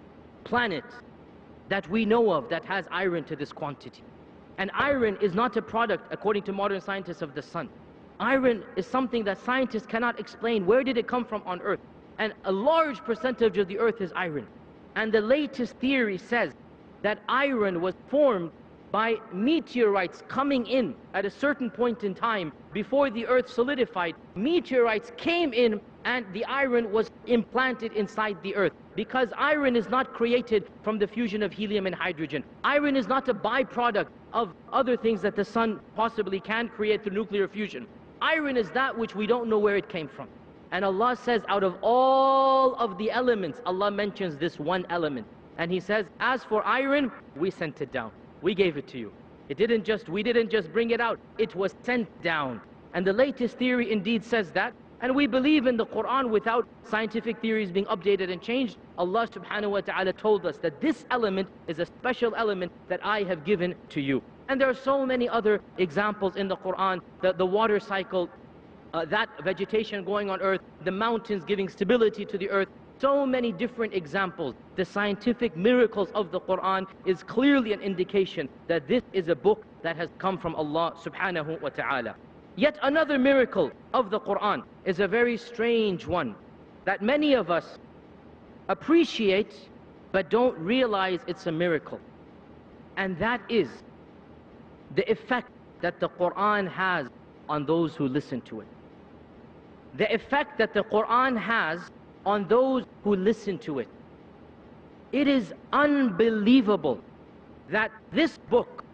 planet that we know of that has iron to this quantity. And iron is not a product, according to modern scientists, of the sun. Iron is something that scientists cannot explain. Where did it come from on Earth? And a large percentage of the Earth is iron. And the latest theory says that iron was formed by meteorites coming in at a certain point in time before the Earth solidified. Meteorites came in and the iron was implanted inside the Earth. Because iron is not created from the fusion of helium and hydrogen. Iron is not a byproduct of other things that the sun possibly can create through nuclear fusion. Iron is that which we don't know where it came from. And Allah says out of all of the elements, Allah mentions this one element. And He says, as for iron, we sent it down. We gave it to you. It didn't just, we didn't just bring it out, it was sent down. And the latest theory indeed says that. And we believe in the Quran without scientific theories being updated and changed. Allah subhanahu wa ta'ala told us that this element is a special element that I have given to you. And there are so many other examples in the Quran, the, the water cycle, uh, that vegetation going on earth, the mountains giving stability to the earth. so many different examples. The scientific miracles of the Quran is clearly an indication that this is a book that has come from Allah subhanahu wa ta'ala. Yet another miracle of the Quran is a very strange one that many of us appreciate but don't realize it's a miracle. And that is the effect that the Quran has on those who listen to it. The effect that the Quran has on those who listen to it. It is unbelievable that this book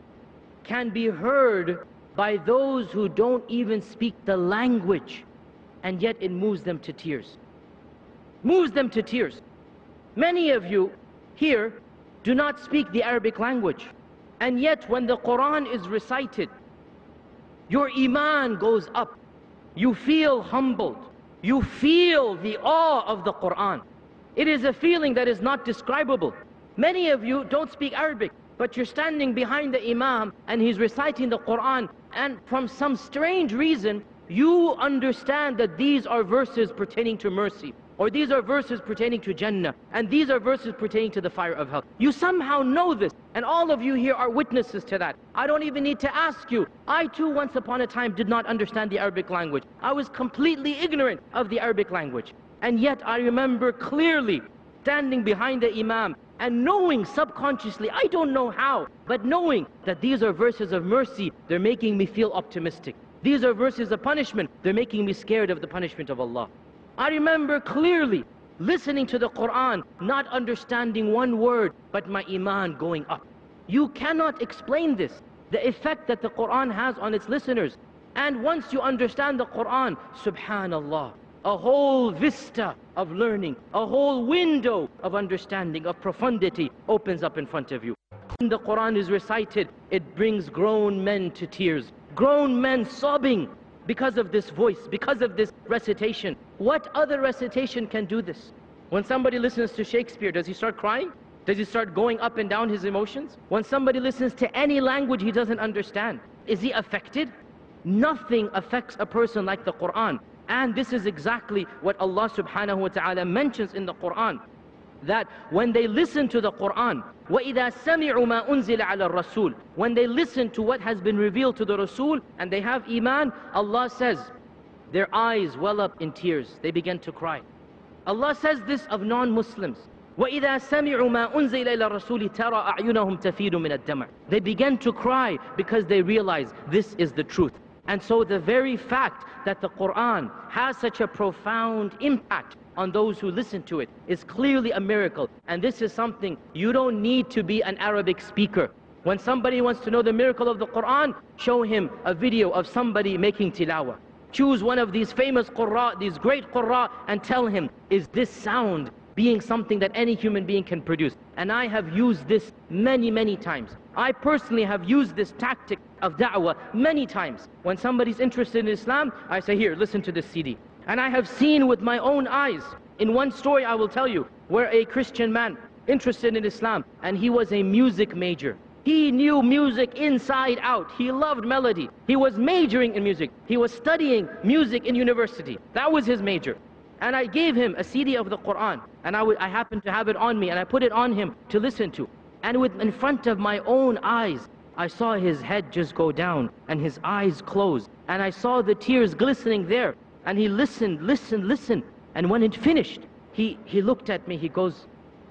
can be heard by those who don't even speak the language, and yet it moves them to tears. Moves them to tears. Many of you here do not speak the Arabic language, and yet when the Quran is recited, your iman goes up. You feel humbled. You feel the awe of the Quran. It is a feeling that is not describable. Many of you don't speak Arabic, but you're standing behind the Imam and he's reciting the Quran, and from some strange reason, you understand that these are verses pertaining to mercy, or these are verses pertaining to Jannah, and these are verses pertaining to the fire of hell. You somehow know this, and all of you here are witnesses to that. I don't even need to ask you. I too once upon a time did not understand the Arabic language. I was completely ignorant of the Arabic language. And yet I remember clearly standing behind the Imam and knowing subconsciously, I don't know how, but knowing that these are verses of mercy, they're making me feel optimistic. These are verses of punishment, they're making me scared of the punishment of Allah. I remember clearly listening to the Quran, not understanding one word, but my iman going up. You cannot explain this, the effect that the Quran has on its listeners. And once you understand the Quran, subhanallah, a whole vista of learning, a whole window of understanding, of profundity opens up in front of you. When the Quran is recited, it brings grown men to tears. Grown men sobbing because of this voice, because of this recitation. What other recitation can do this? When somebody listens to Shakespeare, does he start crying? Does he start going up and down his emotions? When somebody listens to any language he doesn't understand, is he affected? Nothing affects a person like the Quran. And this is exactly what Allah subhanahu wa ta'ala mentions in the Quran, that when they listen to the Quran, وَإِذَا سَمِعُوا مَا أُنزِلَ عَلَى الرَّسُولِ, when they listen to what has been revealed to the Rasul and they have iman, Allah says, their eyes well up in tears, they begin to cry. Allah says this of non-Muslims, وَإِذَا سَمِعُوا مَا أُنزِلَ إِلَى الرَّسُولِ تَرَى أَعْيُنَهُمْ تَفِيدُ مِنَ الدَّمْعِ. They begin to cry because they realize this is the truth. And so the very fact that the Quran has such a profound impact on those who listen to it is clearly a miracle. And this is something you don't need to be an Arabic speaker. When somebody wants to know the miracle of the Quran, show him a video of somebody making tilawah. Choose one of these famous qurra, these great qurra, and tell him, is this sound being something that any human being can produce? And I have used this many, many times. I personally have used this tactic of da'wah many times. When somebody's interested in Islam, I say, here, listen to this C D. And I have seen with my own eyes, in one story I will tell you, where a Christian man interested in Islam, and he was a music major. He knew music inside out. He loved melody. He was majoring in music. He was studying music in university. That was his major. And I gave him a C D of the Quran, and I, would, I happened to have it on me, and I put it on him to listen to. And with, in front of my own eyes, I saw his head just go down, and his eyes close, and I saw the tears glistening there. And he listened, listened, listened, and when it finished, he, he looked at me, he goes,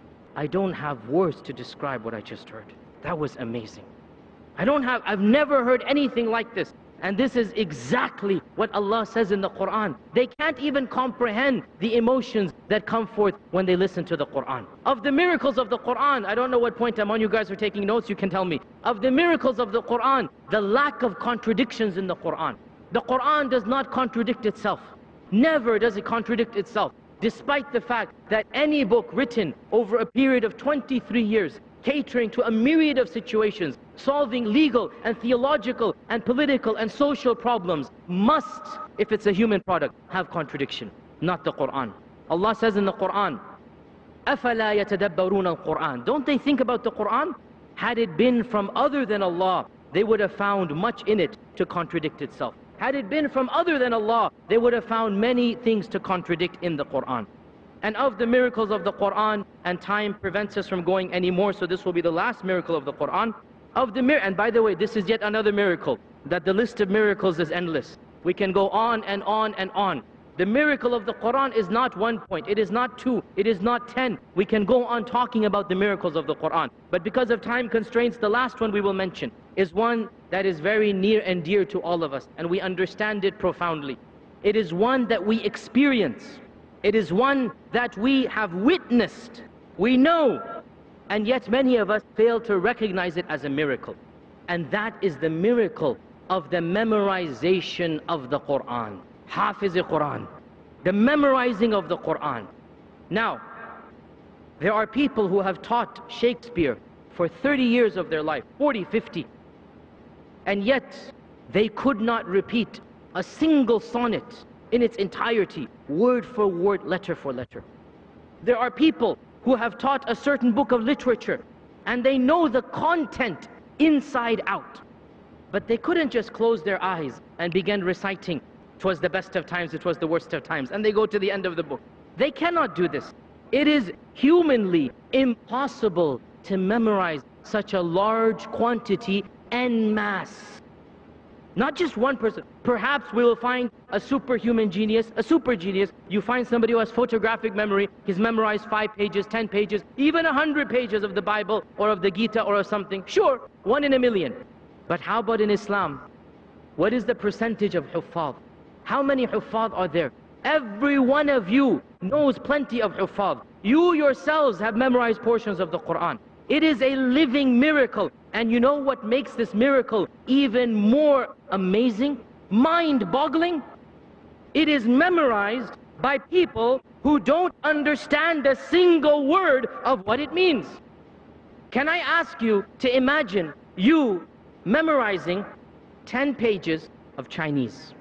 I don't have words to describe what I just heard. That was amazing. I don't have, I've never heard anything like this. And this is exactly what Allah says in the Quran. They can't even comprehend the emotions that come forth when they listen to the Quran. Of the miracles of the Quran, I don't know what point I'm on, you guys are taking notes, you can tell me. Of the miracles of the Quran, the lack of contradictions in the Quran. The Quran does not contradict itself. Never does it contradict itself. Despite the fact that any book written over a period of twenty-three years, catering to a myriad of situations, solving legal and theological and political and social problems, must, if it's a human product, have contradiction, not the Quran. Allah says in the Quran, أَفَلَا يَتَدَبَّرُونَ الْقُرْآنِ. Don't they think about the Quran? Had it been from other than Allah, they would have found much in it to contradict itself. Had it been from other than Allah, they would have found many things to contradict in the Quran. And of the miracles of the Quran, and time prevents us from going any more, so this will be the last miracle of the Quran. Of the mir and by the way, this is yet another miracle, that the list of miracles is endless. We can go on and on and on. The miracle of the Quran is not one point, it is not two, it is not ten. We can go on talking about the miracles of the Quran. But because of time constraints, the last one we will mention is one that is very near and dear to all of us, and we understand it profoundly. It is one that we experience. It is one that we have witnessed. We know, and yet many of us fail to recognize it as a miracle. And that is the miracle of the memorization of the Quran. Hafiz-e-Quran, the memorizing of the Quran. Now, there are people who have taught Shakespeare for thirty years of their life, forty, fifty, and yet they could not repeat a single sonnet in its entirety, word for word, letter for letter. There are people who have taught a certain book of literature, and they know the content inside out, but they couldn't just close their eyes and begin reciting, "'Twas the best of times, it was the worst of times," and they go to the end of the book. They cannot do this. It is humanly impossible to memorize such a large quantity en masse. Not just one person. Perhaps we will find a superhuman genius, a super genius. You find somebody who has photographic memory, he's memorized five pages, ten pages, even a hundred pages of the Bible or of the Gita or of something. Sure, one in a million. But how about in Islam? What is the percentage of huffaz? How many huffaz are there? Every one of you knows plenty of huffaz. You yourselves have memorized portions of the Quran. It is a living miracle. And you know what makes this miracle even more amazing, mind-boggling? It is memorized by people who don't understand a single word of what it means. Can I ask you to imagine you memorizing ten pages of Chinese?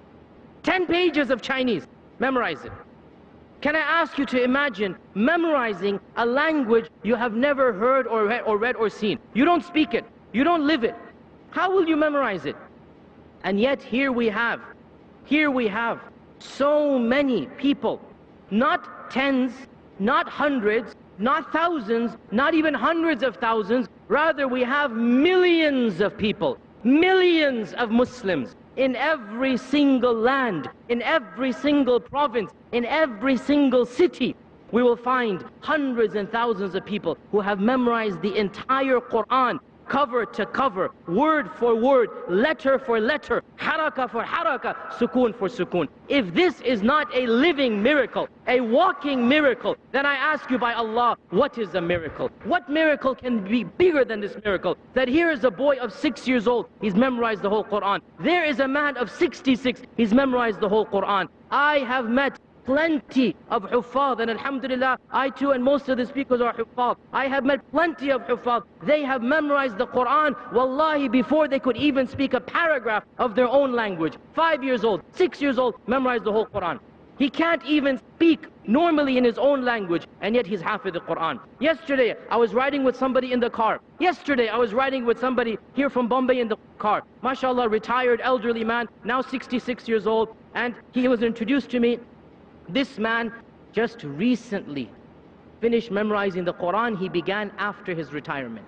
ten pages of Chinese, memorize it. Can I ask you to imagine memorizing a language you have never heard or read, or read or seen? You don't speak it, you don't live it. How will you memorize it? And yet here we have, here we have so many people, not tens, not hundreds, not thousands, not even hundreds of thousands, rather we have millions of people, millions of Muslims in every single land, in every single province, in every single city. We will find hundreds and thousands of people who have memorized the entire Quran, cover to cover, word for word, letter for letter, haraka for haraka, sukoon for sukoon. If this is not a living miracle, a walking miracle, then I ask you by Allah, what is a miracle? What miracle can be bigger than this miracle? That here is a boy of six years old, he's memorized the whole Quran. There is a man of sixty-six, he's memorized the whole Quran. I have met plenty of huffaz, and alhamdulillah, I too and most of the speakers are huffaz. I have met plenty of huffaz. They have memorized the Quran, wallahi, before they could even speak a paragraph of their own language. Five years old, six years old, memorized the whole Quran. He can't even speak normally in his own language, and yet he's hafid the Quran. Yesterday, I was riding with somebody in the car. Yesterday, I was riding with somebody here from Bombay in the car. MashaAllah, retired elderly man, now sixty-six years old, and he was introduced to me. This man just recently finished memorizing the Quran. He began after his retirement.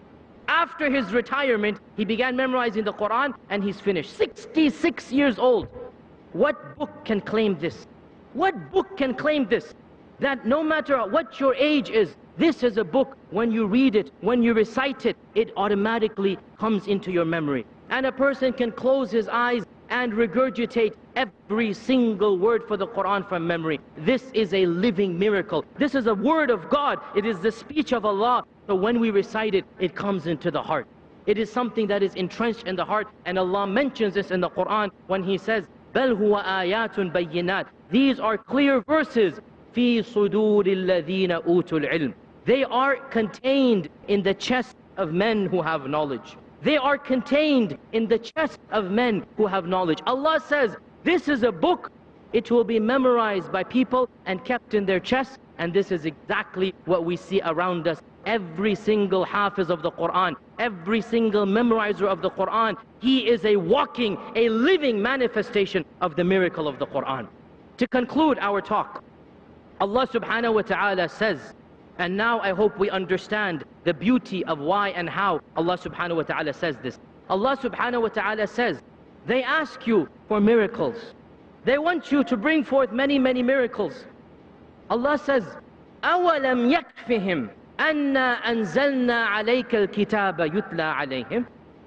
After his retirement, he began memorizing the Quran and he's finished. sixty-six years old. What book can claim this? What book can claim this? That no matter what your age is, this is a book, when you read it, when you recite it, it automatically comes into your memory. And a person can close his eyes and regurgitate every single word for the Quran from memory. This is a living miracle. This is a word of God. It is the speech of Allah. So when we recite it, it comes into the heart. It is something that is entrenched in the heart, and Allah mentions this in the Quran when He says, بَلْ هُوَ آيَاتٌ بَيِّنَاتٌ. These are clear verses. فِي صُدُورِ الَّذِينَ أُوتُوا الْعِلْمِ. They are contained in the chest of men who have knowledge. They are contained in the chest of men who have knowledge. Allah says, this is a book. It will be memorized by people and kept in their chests. And this is exactly what we see around us. Every single hafiz of the Quran, every single memorizer of the Quran, he is a walking, a living manifestation of the miracle of the Quran. To conclude our talk, Allah subhanahu wa ta'ala says, and now I hope we understand the beauty of why and how Allah subhanahu wa ta'ala says this. Allah subhanahu wa ta'ala says, they ask you for miracles. They want you to bring forth many, many miracles. Allah says, أَوَلَمْ يَكْفِهِمْ أَنَّا أَنزَلْنَا عَلَيْكَ الْكِتَابَ يُتْلَى عَلَيْهِمْ.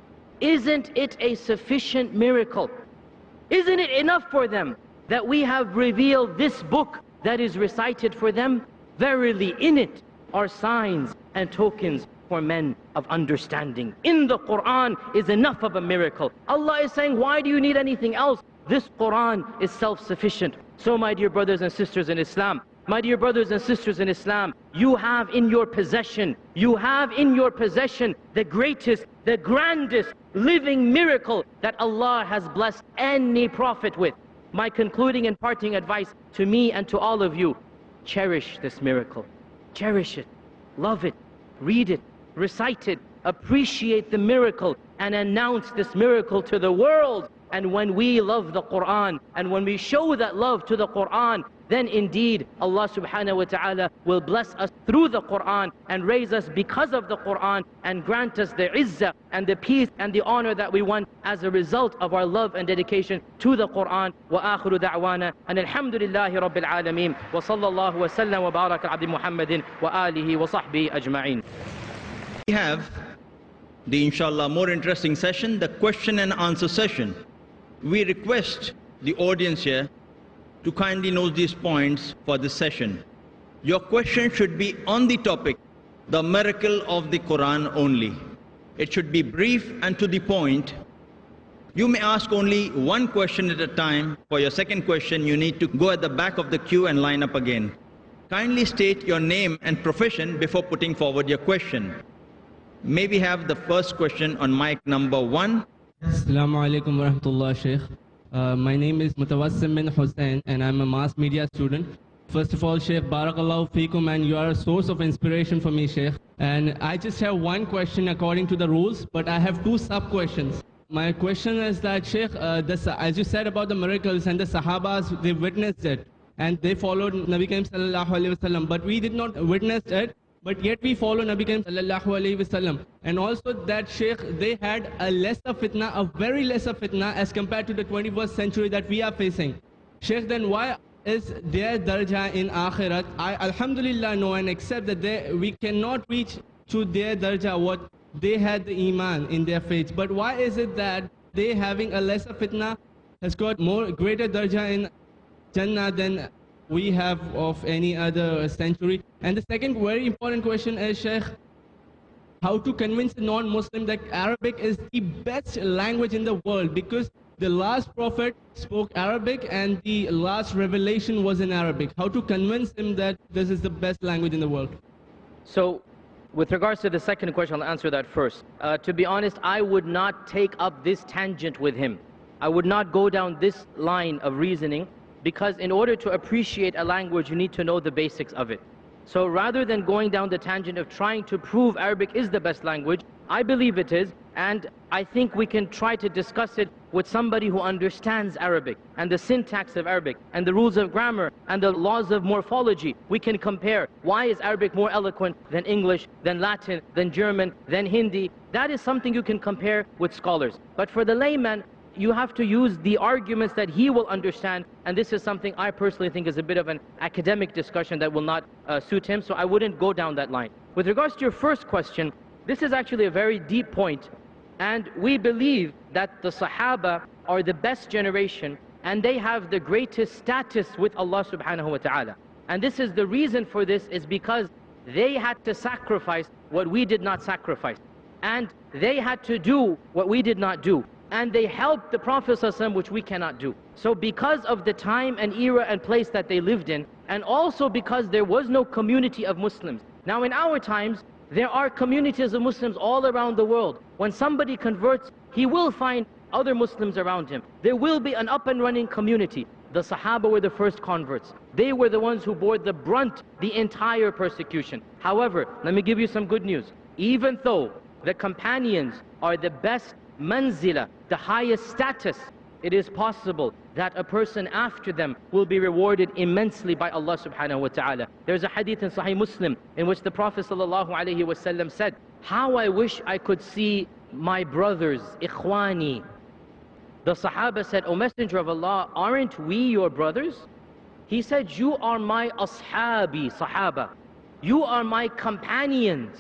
Isn't it a sufficient miracle? Isn't it enough for them that we have revealed this book that is recited for them? Verily in it are signs and tokens for men of understanding. In the Quran is enough of a miracle. Allah is saying, why do you need anything else? This Quran is self-sufficient. So my dear brothers and sisters in Islam, my dear brothers and sisters in Islam, you have in your possession, you have in your possession the greatest, the grandest living miracle that Allah has blessed any prophet with. My concluding and parting advice to me and to all of you, cherish this miracle. Cherish it, love it, read it, recite it, appreciate the miracle, and announce this miracle to the world. And when we love the Quran, and when we show that love to the Quran, then indeed Allah subhanahu wa ta'ala will bless us through the Quran and raise us because of the Quran and grant us the izzah and the peace and the honor that we want as a result of our love and dedication to the Quran. Wa akhiru da'wana and alhamdulillahi rabbil alameen wa sallallahu wa sallam wa baraka ala abdi Muhammadin wa alihi wa sahbihi ajma'in. We have the inshallah more interesting session, the question and answer session. We request the audience here to kindly note these points for this session. Your question should be on the topic, the miracle of the Quran only. It should be brief and to the point. You may ask only one question at a time. For your second question, you need to go at the back of the queue and line up again. Kindly state your name and profession before putting forward your question. May we have the first question on mic number one? Assalamu alaikum wa rahmatullah, Shaykh. Uh, my name is Mutawassim bin Hussain and I'm a mass media student. First of all, Shaykh, Barakallahu Feekum, and you are a source of inspiration for me, Shaykh. And I just have one question according to the rules, but I have two sub-questions. My question is that, Shaykh, uh, the, as you said about the miracles and the Sahabas, they witnessed it. And they followed Nabi Karim Sallallahu Alaihi Wasallam. But we did not witness it. But yet we follow Nabi Karim Sallallahu Alaihi Wasallam. And also that, Shaykh, they had a lesser fitna, a very lesser fitna as compared to the twenty-first century that we are facing. Shaykh, then why is their darja in Akhirat? I alhamdulillah know and accept that they, we cannot reach to their darja what they had the iman in their faith. But why is it that they having a lesser fitna has got more greater darja in Jannah than we have of any other century? And the second very important question is, Shaykh, how to convince a non-Muslim that Arabic is the best language in the world, because the last prophet spoke Arabic and the last revelation was in Arabic. How to convince him that this is the best language in the world? So, with regards to the second question, I'll answer that first. Uh, to be honest, I would not take up this tangent with him. I would not go down this line of reasoning, because in order to appreciate a language, you need to know the basics of it. So rather than going down the tangent of trying to prove Arabic is the best language, I believe it is, and I think we can try to discuss it with somebody who understands Arabic and the syntax of Arabic and the rules of grammar and the laws of morphology. We can compare. Why is Arabic more eloquent than English, than Latin, than German, than Hindi? That is something you can compare with scholars. But for the layman, you have to use the arguments that he will understand, and this is something I personally think is a bit of an academic discussion that will not uh, suit him, so I wouldn't go down that line. With regards to your first question, this is actually a very deep point, and we believe that the Sahaba are the best generation, and they have the greatest status with Allah subhanahu wa ta'ala. And this is the reason for this is because they had to sacrifice what we did not sacrifice, and they had to do what we did not do. And they helped the Prophet ﷺ, which we cannot do. So because of the time and era and place that they lived in, and also because there was no community of Muslims. Now in our times, there are communities of Muslims all around the world. When somebody converts, he will find other Muslims around him. There will be an up and running community. The Sahaba were the first converts. They were the ones who bore the brunt, the entire persecution. However, let me give you some good news. Even though the companions are the best manzila, the highest status it is possible that a person after them will be rewarded immensely by Allah subhanahu wa ta'ala. There's a hadith in Sahih Muslim in which the Prophet sallallahu alaihi wasallam said, how I wish I could see my brothers, ikhwani. The Sahaba said, O Messenger of Allah, aren't we your brothers? He said, you are my ashabi, Sahaba. You are my companions.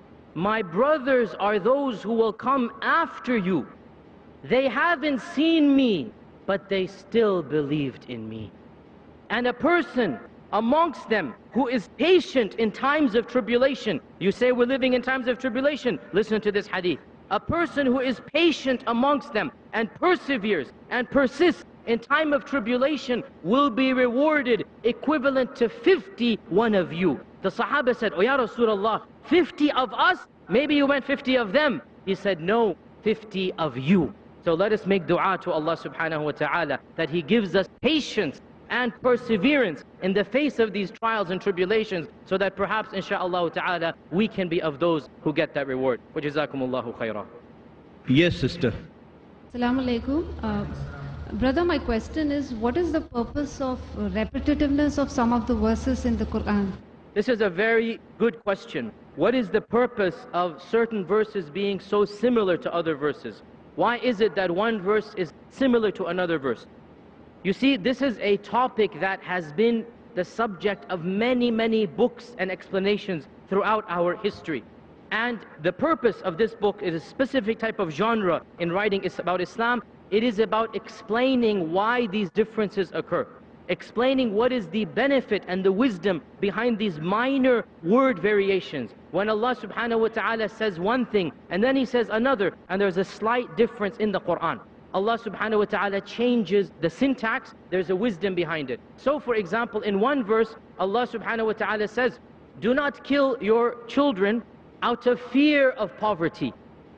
My brothers are those who will come after you. They haven't seen me, but they still believed in me. And a person amongst them who is patient in times of tribulation. You say we're living in times of tribulation. Listen to this hadith. A person who is patient amongst them and perseveres and persists in time of tribulation will be rewarded equivalent to fifty one of you. The Sahaba said, oh ya Rasulullah, fifty of us? Maybe you meant fifty of them. He said, no, fifty of you. So let us make dua to Allah subhanahu wa ta'ala that He gives us patience and perseverance in the face of these trials and tribulations, so that perhaps insha'Allah ta'ala we can be of those who get that reward. Wa jazakumullahu khairah. Yes, sister. Assalamu alaikum. Uh, brother, my question is, what is the purpose of repetitiveness of some of the verses in the Quran? This is a very good question. What is the purpose of certain verses being so similar to other verses? Why is it that one verse is similar to another verse? You see, this is a topic that has been the subject of many, many books and explanations throughout our history. And the purpose of this book is a specific type of genre in writing about Islam. It is about explaining why these differences occur, explaining what is the benefit and the wisdom behind these minor word variations. When Allah subhanahu wa ta'ala says one thing and then He says another, and there's a slight difference in the Quran, Allah subhanahu wa ta'ala changes the syntax, there's a wisdom behind it. So for example, in one verse, Allah subhanahu wa ta'ala says, do not kill your children out of fear of poverty.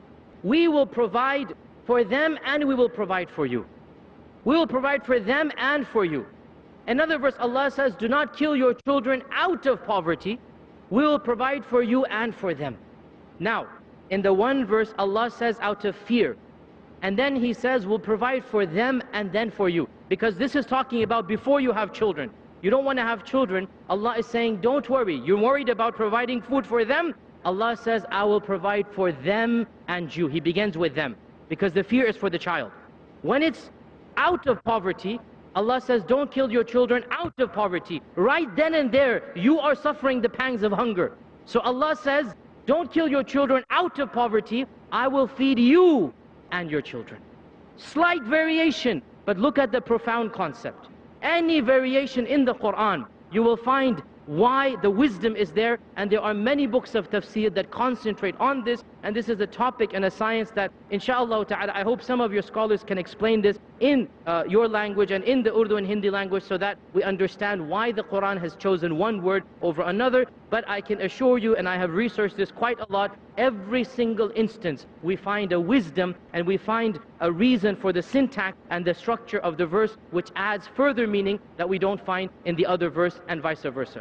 We will provide for them and we will provide for you. We will provide for them and for you. Another verse, Allah says, do not kill your children out of poverty. We will provide for you and for them. Now, in the one verse, Allah says out of fear. And then He says, we'll provide for them and then for you. Because this is talking about before you have children. You don't want to have children. Allah is saying, don't worry. You're worried about providing food for them. Allah says, I will provide for them and you. He begins with them, because the fear is for the child. When it's out of poverty, Allah says, don't kill your children out of poverty. Right then and there, you are suffering the pangs of hunger. So Allah says, don't kill your children out of poverty. I will feed you and your children. Slight variation, but look at the profound concept. Any variation in the Quran, you will find why the wisdom is there, and there are many books of tafsir that concentrate on this, and this is a topic and a science that inshallah ta'ala I hope some of your scholars can explain this in uh, your language and in the Urdu and Hindi language, so that we understand why the Quran has chosen one word over another. But I can assure you, and I have researched this quite a lot, every single instance we find a wisdom and we find a reason for the syntax and the structure of the verse, which adds further meaning that we don't find in the other verse, and vice versa.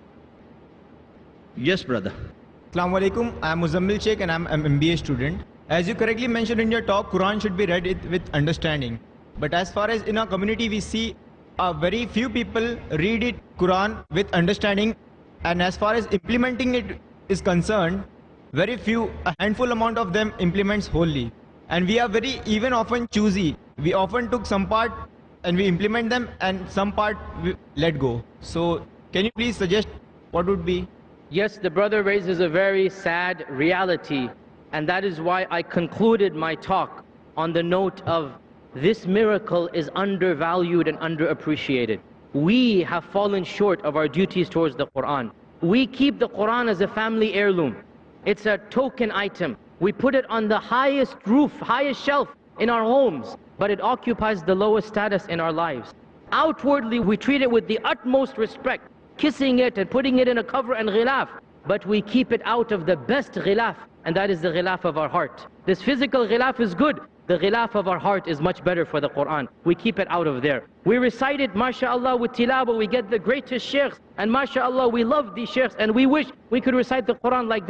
Yes, brother. Assalamu alaikum. I am Muzammil Sheikh and I am an M B A student. As you correctly mentioned in your talk, Quran should be read it with understanding. But as far as in our community, we see uh, very few people read it Quran with understanding, and as far as implementing it is concerned, very few, a handful amount of them implements wholly. And we are very even often choosy. We often took some part and we implement them, and some part we let go. So can you please suggest what would be? Yes, the brother raises a very sad reality, and that is why I concluded my talk on the note of this miracle is undervalued and underappreciated. We have fallen short of our duties towards the Quran. We keep the Quran as a family heirloom. It's a token item. We put it on the highest roof, highest shelf in our homes, but it occupies the lowest status in our lives. Outwardly, we treat it with the utmost respect, kissing it and putting it in a cover and ghilaf, but we keep it out of the best ghilaf, and that is the ghilaf of our heart. This physical ghilaf is good. The ghilaf of our heart is much better for the Quran. We keep it out of there. We recite it, mashallah, with tilawah. We get the greatest sheikhs, and mashallah, we love these sheikhs, and we wish we could recite the Quran like them.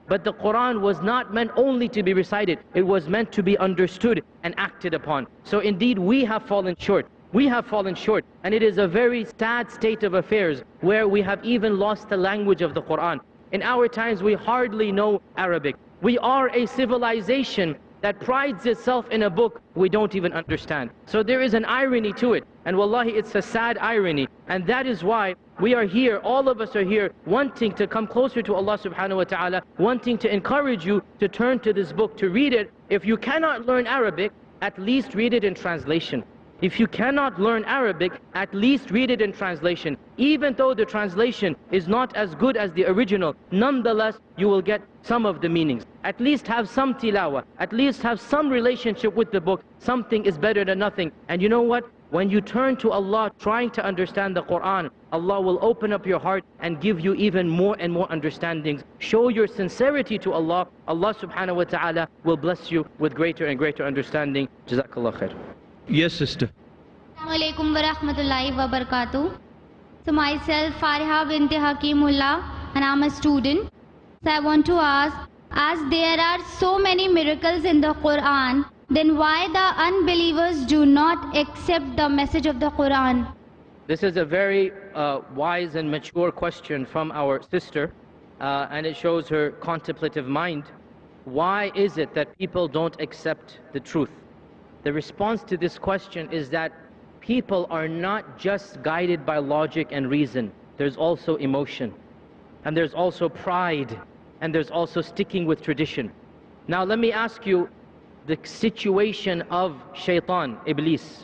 But the Quran was not meant only to be recited, it was meant to be understood and acted upon. So indeed we have fallen short. We have fallen short, and it is a very sad state of affairs where we have even lost the language of the Quran. In our times we hardly know Arabic. We are a civilization that prides itself in a book we don't even understand. So there is an irony to it, and wallahi it's a sad irony, and that is why we are here, all of us are here, wanting to come closer to Allah subhanahu wa ta'ala, wanting to encourage you to turn to this book, to read it. If you cannot learn Arabic, at least read it in translation. If you cannot learn Arabic, at least read it in translation. Even though the translation is not as good as the original, nonetheless, you will get some of the meanings. At least have some tilawa, at least have some relationship with the book. Something is better than nothing. And you know what? When you turn to Allah trying to understand the Quran, Allah will open up your heart and give you even more and more understandings. Show your sincerity to Allah. Allah subhanahu wa ta'ala will bless you with greater and greater understanding. Jazakallah khair. Yes, sister. Assalamu alaikum wa rahmatullahi wa barakatuh. So myself, Fariha binti Hakimullah, and I'm a student. So I want to ask, as there are so many miracles in the Quran, then why the unbelievers do not accept the message of the Quran? This is a very uh, wise and mature question from our sister, uh, and it shows her contemplative mind. Why is it that people don't accept the truth? The response to this question is that people are not just guided by logic and reason. There's also emotion, and there's also pride, and there's also sticking with tradition. Now let me ask you the situation of Shaitan, Iblis.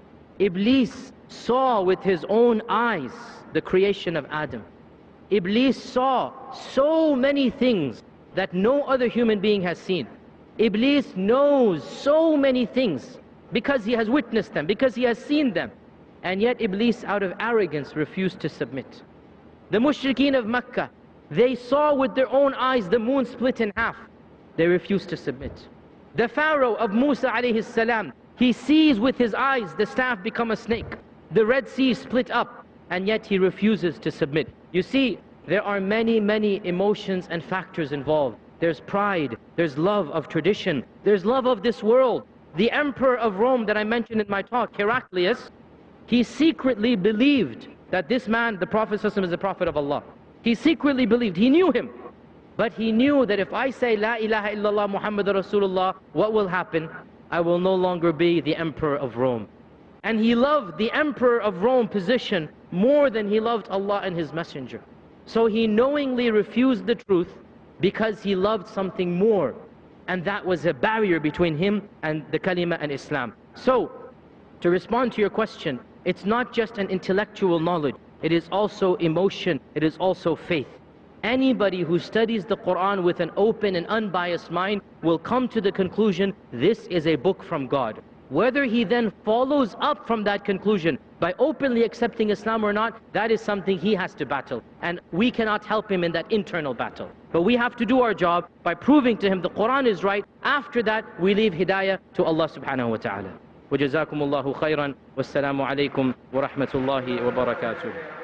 Iblis saw with his own eyes the creation of Adam. Iblis saw so many things that no other human being has seen. Iblis knows so many things because he has witnessed them, because he has seen them. And yet Iblis, out of arrogance, refused to submit. The mushrikeen of Mecca, they saw with their own eyes the moon split in half. They refused to submit. The Pharaoh of Musa alayhi salam, he sees with his eyes the staff become a snake. The Red Sea split up, and yet he refuses to submit. You see, there are many, many emotions and factors involved. There's pride, there's love of tradition, there's love of this world. The emperor of Rome that I mentioned in my talk, Heraclius, he secretly believed that this man, the Prophet ﷺ, is the Prophet of Allah. He secretly believed, he knew him. But he knew that if I say, La ilaha illallah Muhammad Rasulullah, what will happen? I will no longer be the emperor of Rome. And he loved the emperor of Rome position more than he loved Allah and his messenger. So he knowingly refused the truth because he loved something more. And that was a barrier between him and the kalima and Islam. So, to respond to your question, it's not just an intellectual knowledge. It is also emotion. It is also faith. Anybody who studies the Quran with an open and unbiased mind will come to the conclusion, this is a book from God. Whether he then follows up from that conclusion by openly accepting Islam or not, that is something he has to battle. And we cannot help him in that internal battle. But we have to do our job by proving to him the Quran is right. After that, we leave hidayah to Allah subhanahu wa ta'ala. وَجَزَاكُمُ اللَّهُ خَيْرًا وَالسَّلَامُ عَلَيْكُمْ وَرَحْمَةُ اللَّهِ وَبَرَكَاتُهُ.